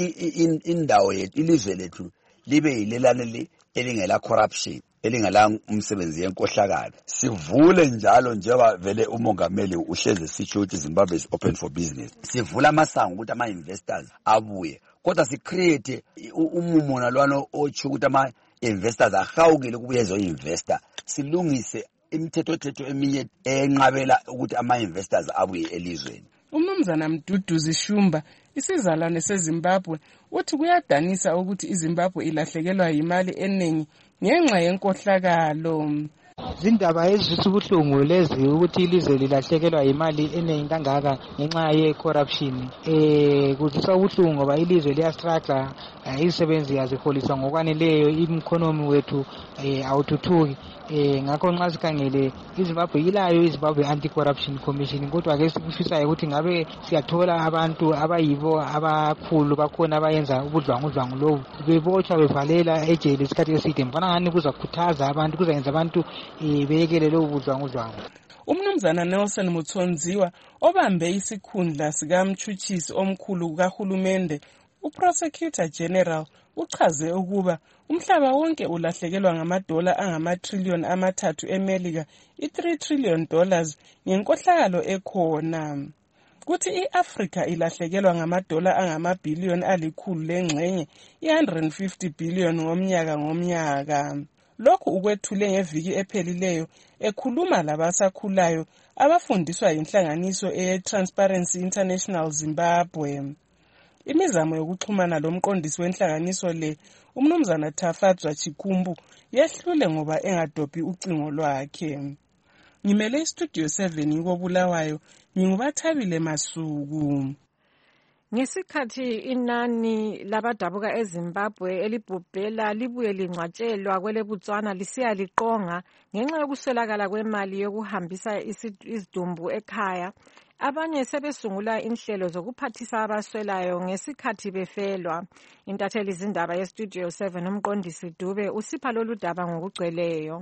K: indawo yethu, ilizwe lethu libe yilelane elingela corruption, elingela umsebenzi yenkohlakalo. Sivule njalo njengoba vele umongameli uhleze sitsho ukuthi Zimbabwe is open for business. Sivula amasango ukuthi ama-investors abuye, kodwa si-create umumo nalwana otsho ukuthi ama-investors ahawukele ukubuya ezo-investor. Silungise imithetho eminye enqabela ukuthi ama-investors abuye elizweni.
D: Umnumzana Mduduzi Shumba isizalwane seZimbabwe uthi kuyadanisa ukuthi iZimbabwe ilahlekelwa imali eningi ngenxa yenkohlakalo.
L: Zindaba ezizwisa ubuhlungu lezi ukuthi ilizwe lilahlekelwa imali eningi kangaka ngenxa ye-corruption. Eh kuzwisa ubuhlungu ngoba ilizwe liyastruggle, izisebenzi yaziholiswa ngokwaneleyo, i-economy wethu eh awuthuthuki. Eh ngakho nxa sikhangele iZimbabwe ilayo iZimbabwe Anti-Corruption Commission, kodwa ke sikufisayo ukuthi ngabe siyathola abantu abayibo abakhulu bakhona abayenza ubudlwangudlwangu lobu bebotshwa bevalela ejele isikhathi eside. Mfana ngani kuzakhuthaza abantu, kuzayenza abantu ibekele lo budlwangudlwangu.
D: Umnumzana Nelson Mutsonziwa obambe isikhundla sikamtshutshisi omkhulu kahulumende uProsecutor General uchaze ukuba umhlaba wonke ulahlekelwa ngamadola angama-trillion amathathu eMelika, i-three trillion dollars ngenkohlakalo ekhona. Kuthi i-Afrika ilahlekelwa ngamadola angamabhiliyoni alikhulu lengxenye, one hundred fifty billion ngomnyaka ngomnyaka. Lokhu ukwethule ngeviki ephelileyo ekhuluma labasakhulayo abafundiswa yinhlanganiso ye-Transparency International Zimbabwe. Imizamo yokuxhumana lomqondisi wenhlanganiso le, umnumzana Tafadzwa Chikumbu, yehlule ngoba engadophi ucingo lwakhe. Ngimele iStudio seven yiko Bulawayo, ngingubathabile Masuku.
O: Ngesikhathi inani labadabuka eZimbabwe elibhubhela libuye lincwatshelwa kwele Botswana lisiya liqonga ngenxa yokuswelakala kwemali yokuhambisa izidumbu ekhaya, abanye sebesungula inhlelo zokuphathisa abaswelayo ngesikhathi befelwa. Intatheli zindaba yeStudio seven umqondisi Dube usipha lolu daba ngokugcweleyo.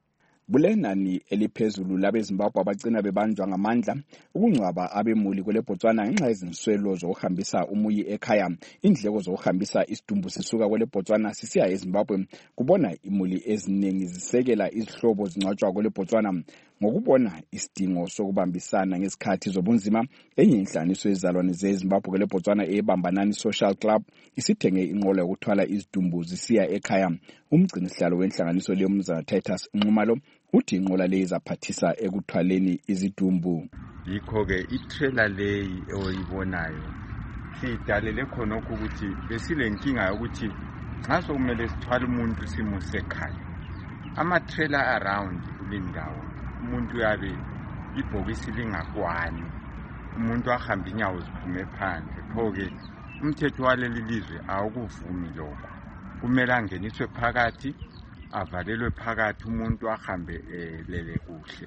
A: Bulenani eliphezulu labeZimbabwe abagcina bebanjwa ngamandla ukungcwaba abemuli kwele Botswana ngenxa yezinswelo zokuhambisa umuyi ekhaya. Indleko zokuhambisa isidumbu sisuka kwele Botswana sisiya eZimbabwe kubona imuli eziningi zisekela izihlobo zingcwatshwa kwele Botswana ngokubona isidingo sokubambisana ngesikhathi zobunzima. Enye inhlaniso yezalwane zeZimbabwe kwele Botswana eBambanani Social Club isithenge inqola yokuthwala izidumbu zisiya ekhaya. Umgcinisihlalo wenhlanganiso le umzana Titus Nxumalo uthi inqola le izaphathisa ekuthwaleni izidumbu.
E: Yikho ke itrailer leyi oyibonayo sidalele khonokho ukuthi besilenkinga yokuthi nxa sokumele sithwale umuntu simuse ekhaya, ama-trailer around kulindawo umuntu yabe ibhokisi lingakwani, umuntu ahamba inyawo ziphume phandle. Pho-ke umthetho waleli lizwe awukuvumi lokho, kumele angeniswe phakathi, avalelwe phakathi, umuntu ahambe elele kuhle.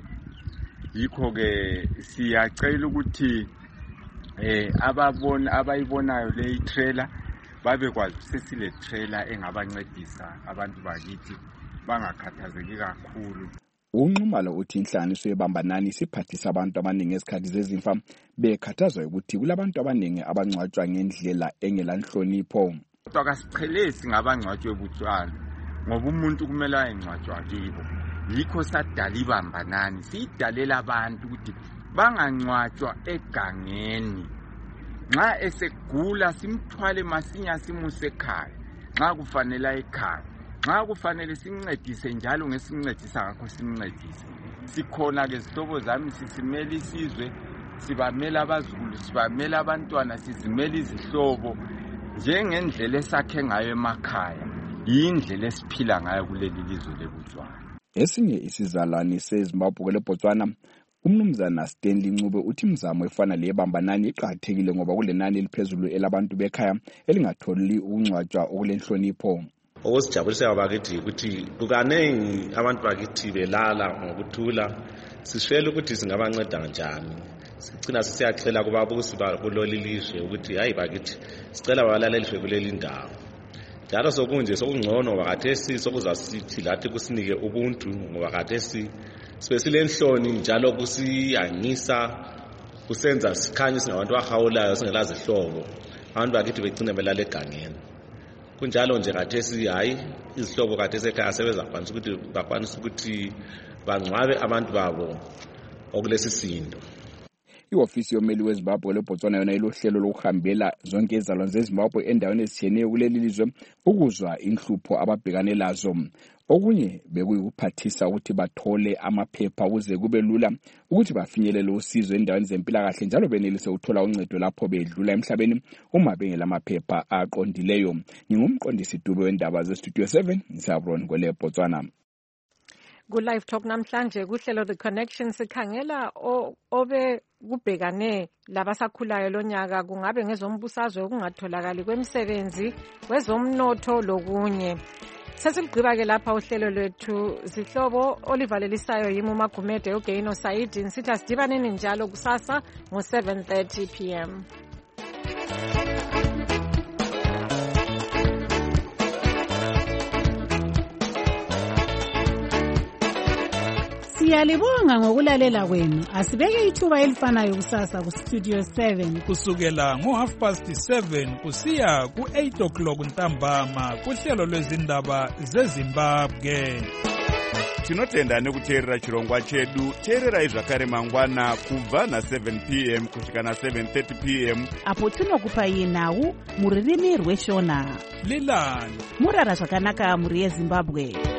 E: Yikho-ke siyacela ukuthi eh ababona abayibonayo le trailer babekwazi sesile trailer engabancedisa abantu bakithi bangakhathazeki kakhulu.
A: Unxumalo uthi inhlaniso yeBambanani siphathisa abantu abaningi esikhathi zezimfa bekhathazwa ukuthi kulabantu abaningi abangcwatshwa ngendlela engelanhlonipho.
E: Kodwa kasichelesi ngabangcwatshwe eBotswana ngoba umuntu kumele ayengcwatshwa kibo. Yikho sadala iBambanani, sidalela abantu ukuthi bangangcwatshwa egangeni. Nxa esegula simthwale masinya simuse ekhaya, nxa kufanele ekhaya, nxa kufanele sincedise njalo ngesincedisa ngakho sincedise. Sikhona ke zihlobo zami sisimela isizwe, sibamela abazukulu, sibamela abantwana, sizimela izihlobo njengendlela esakhe ngayo emakhaya, yindlela esiphila ngayo kuleli lizwe leBotswana.
A: Esinye isizalwane seZimbabwe kwele Botswana, umnumzana Stanley Ncube uthi imizamo efana leBambanani iqhathekile ngoba kulenani eliphezulu elabantu bekhaya elingatholi ukungcwatshwa okulenhlonipho.
M: Okusijabulisa abakithi ukuthi kukanengi abantu bakithi belala ngokuthula, sishela ukuthi singabanceda kanjani. Sicina sisiyacela kubabusi kuleli lizwe ukuthi hayi bakithi sicela balaleliswe kuleli ndawo. Njalo sokunje sokungcono wakathesi sokuzasithi lathi kusinike ubuntu ngoba kathesi sibesile enhloni njalo kusiyangisa kusenza sikhanye singabantu abahawulayo singelazi ihlobo. Abantu bakithi begcina belala egangeni. Kunjalo nje kathesi hayi izihlobo kathesi ekhaya sebezakwanisa ukuthi bakwanisa ukuthi bangcwabe abantu babo okulesi sindo.
A: Iofisi yomeli weZimbabwe leBotswana yona ilohlelo lokuhambela zonke izalwane zeZimbabwe endaweni ezitshiyeneyo kuleli lizwe ukuzwa inhlupho ababhekane lazo. Okunye bekuyikuphathisa ukuthi bathole amaphepha ukuze kube lula ukuthi bafinyelele usizo endaweni zempilakahle njalo benelise ukuthola uncedo lapho bedlula emhlabeni uma bengelamaphepha aqondileyo. Ngingumqondisi Dube wendaba zeStudio seven ngisabron kwele Botswana.
O: Ku live talk namhlanje kuhlelo The Connection sikhangela obe kubhekane labasakhulayo lonyaka, kungabe ngezombusazwe okungatholakali kwemisebenzi, kwezomnotho lokunye. Sesigqiba ke lapha uhlelo lwethu zihlobo olivalelisayo yimi uMagumede uGaino Saidi, nsithi asidibaneni njalo kusasa ngo seven thirty p m
B: Siyalibonga ngokulalela kwenu. Asibeke ithuba elifanayo kusasa ku Studio seven
N: kusukela ngo half past seven kusiya ku eight o'clock ntambama kuhlelo lwezindaba zeZimbabwe.
P: Tinotenda nekuteerera chirongwa chedu. Teererai zvakare mangwana kubva na seven p m kusvika na seven thirty p m
B: apo tinokupai nhau mururimi rweshona.
N: Lilani
B: murara zvakanaka muri yeZimbabwe.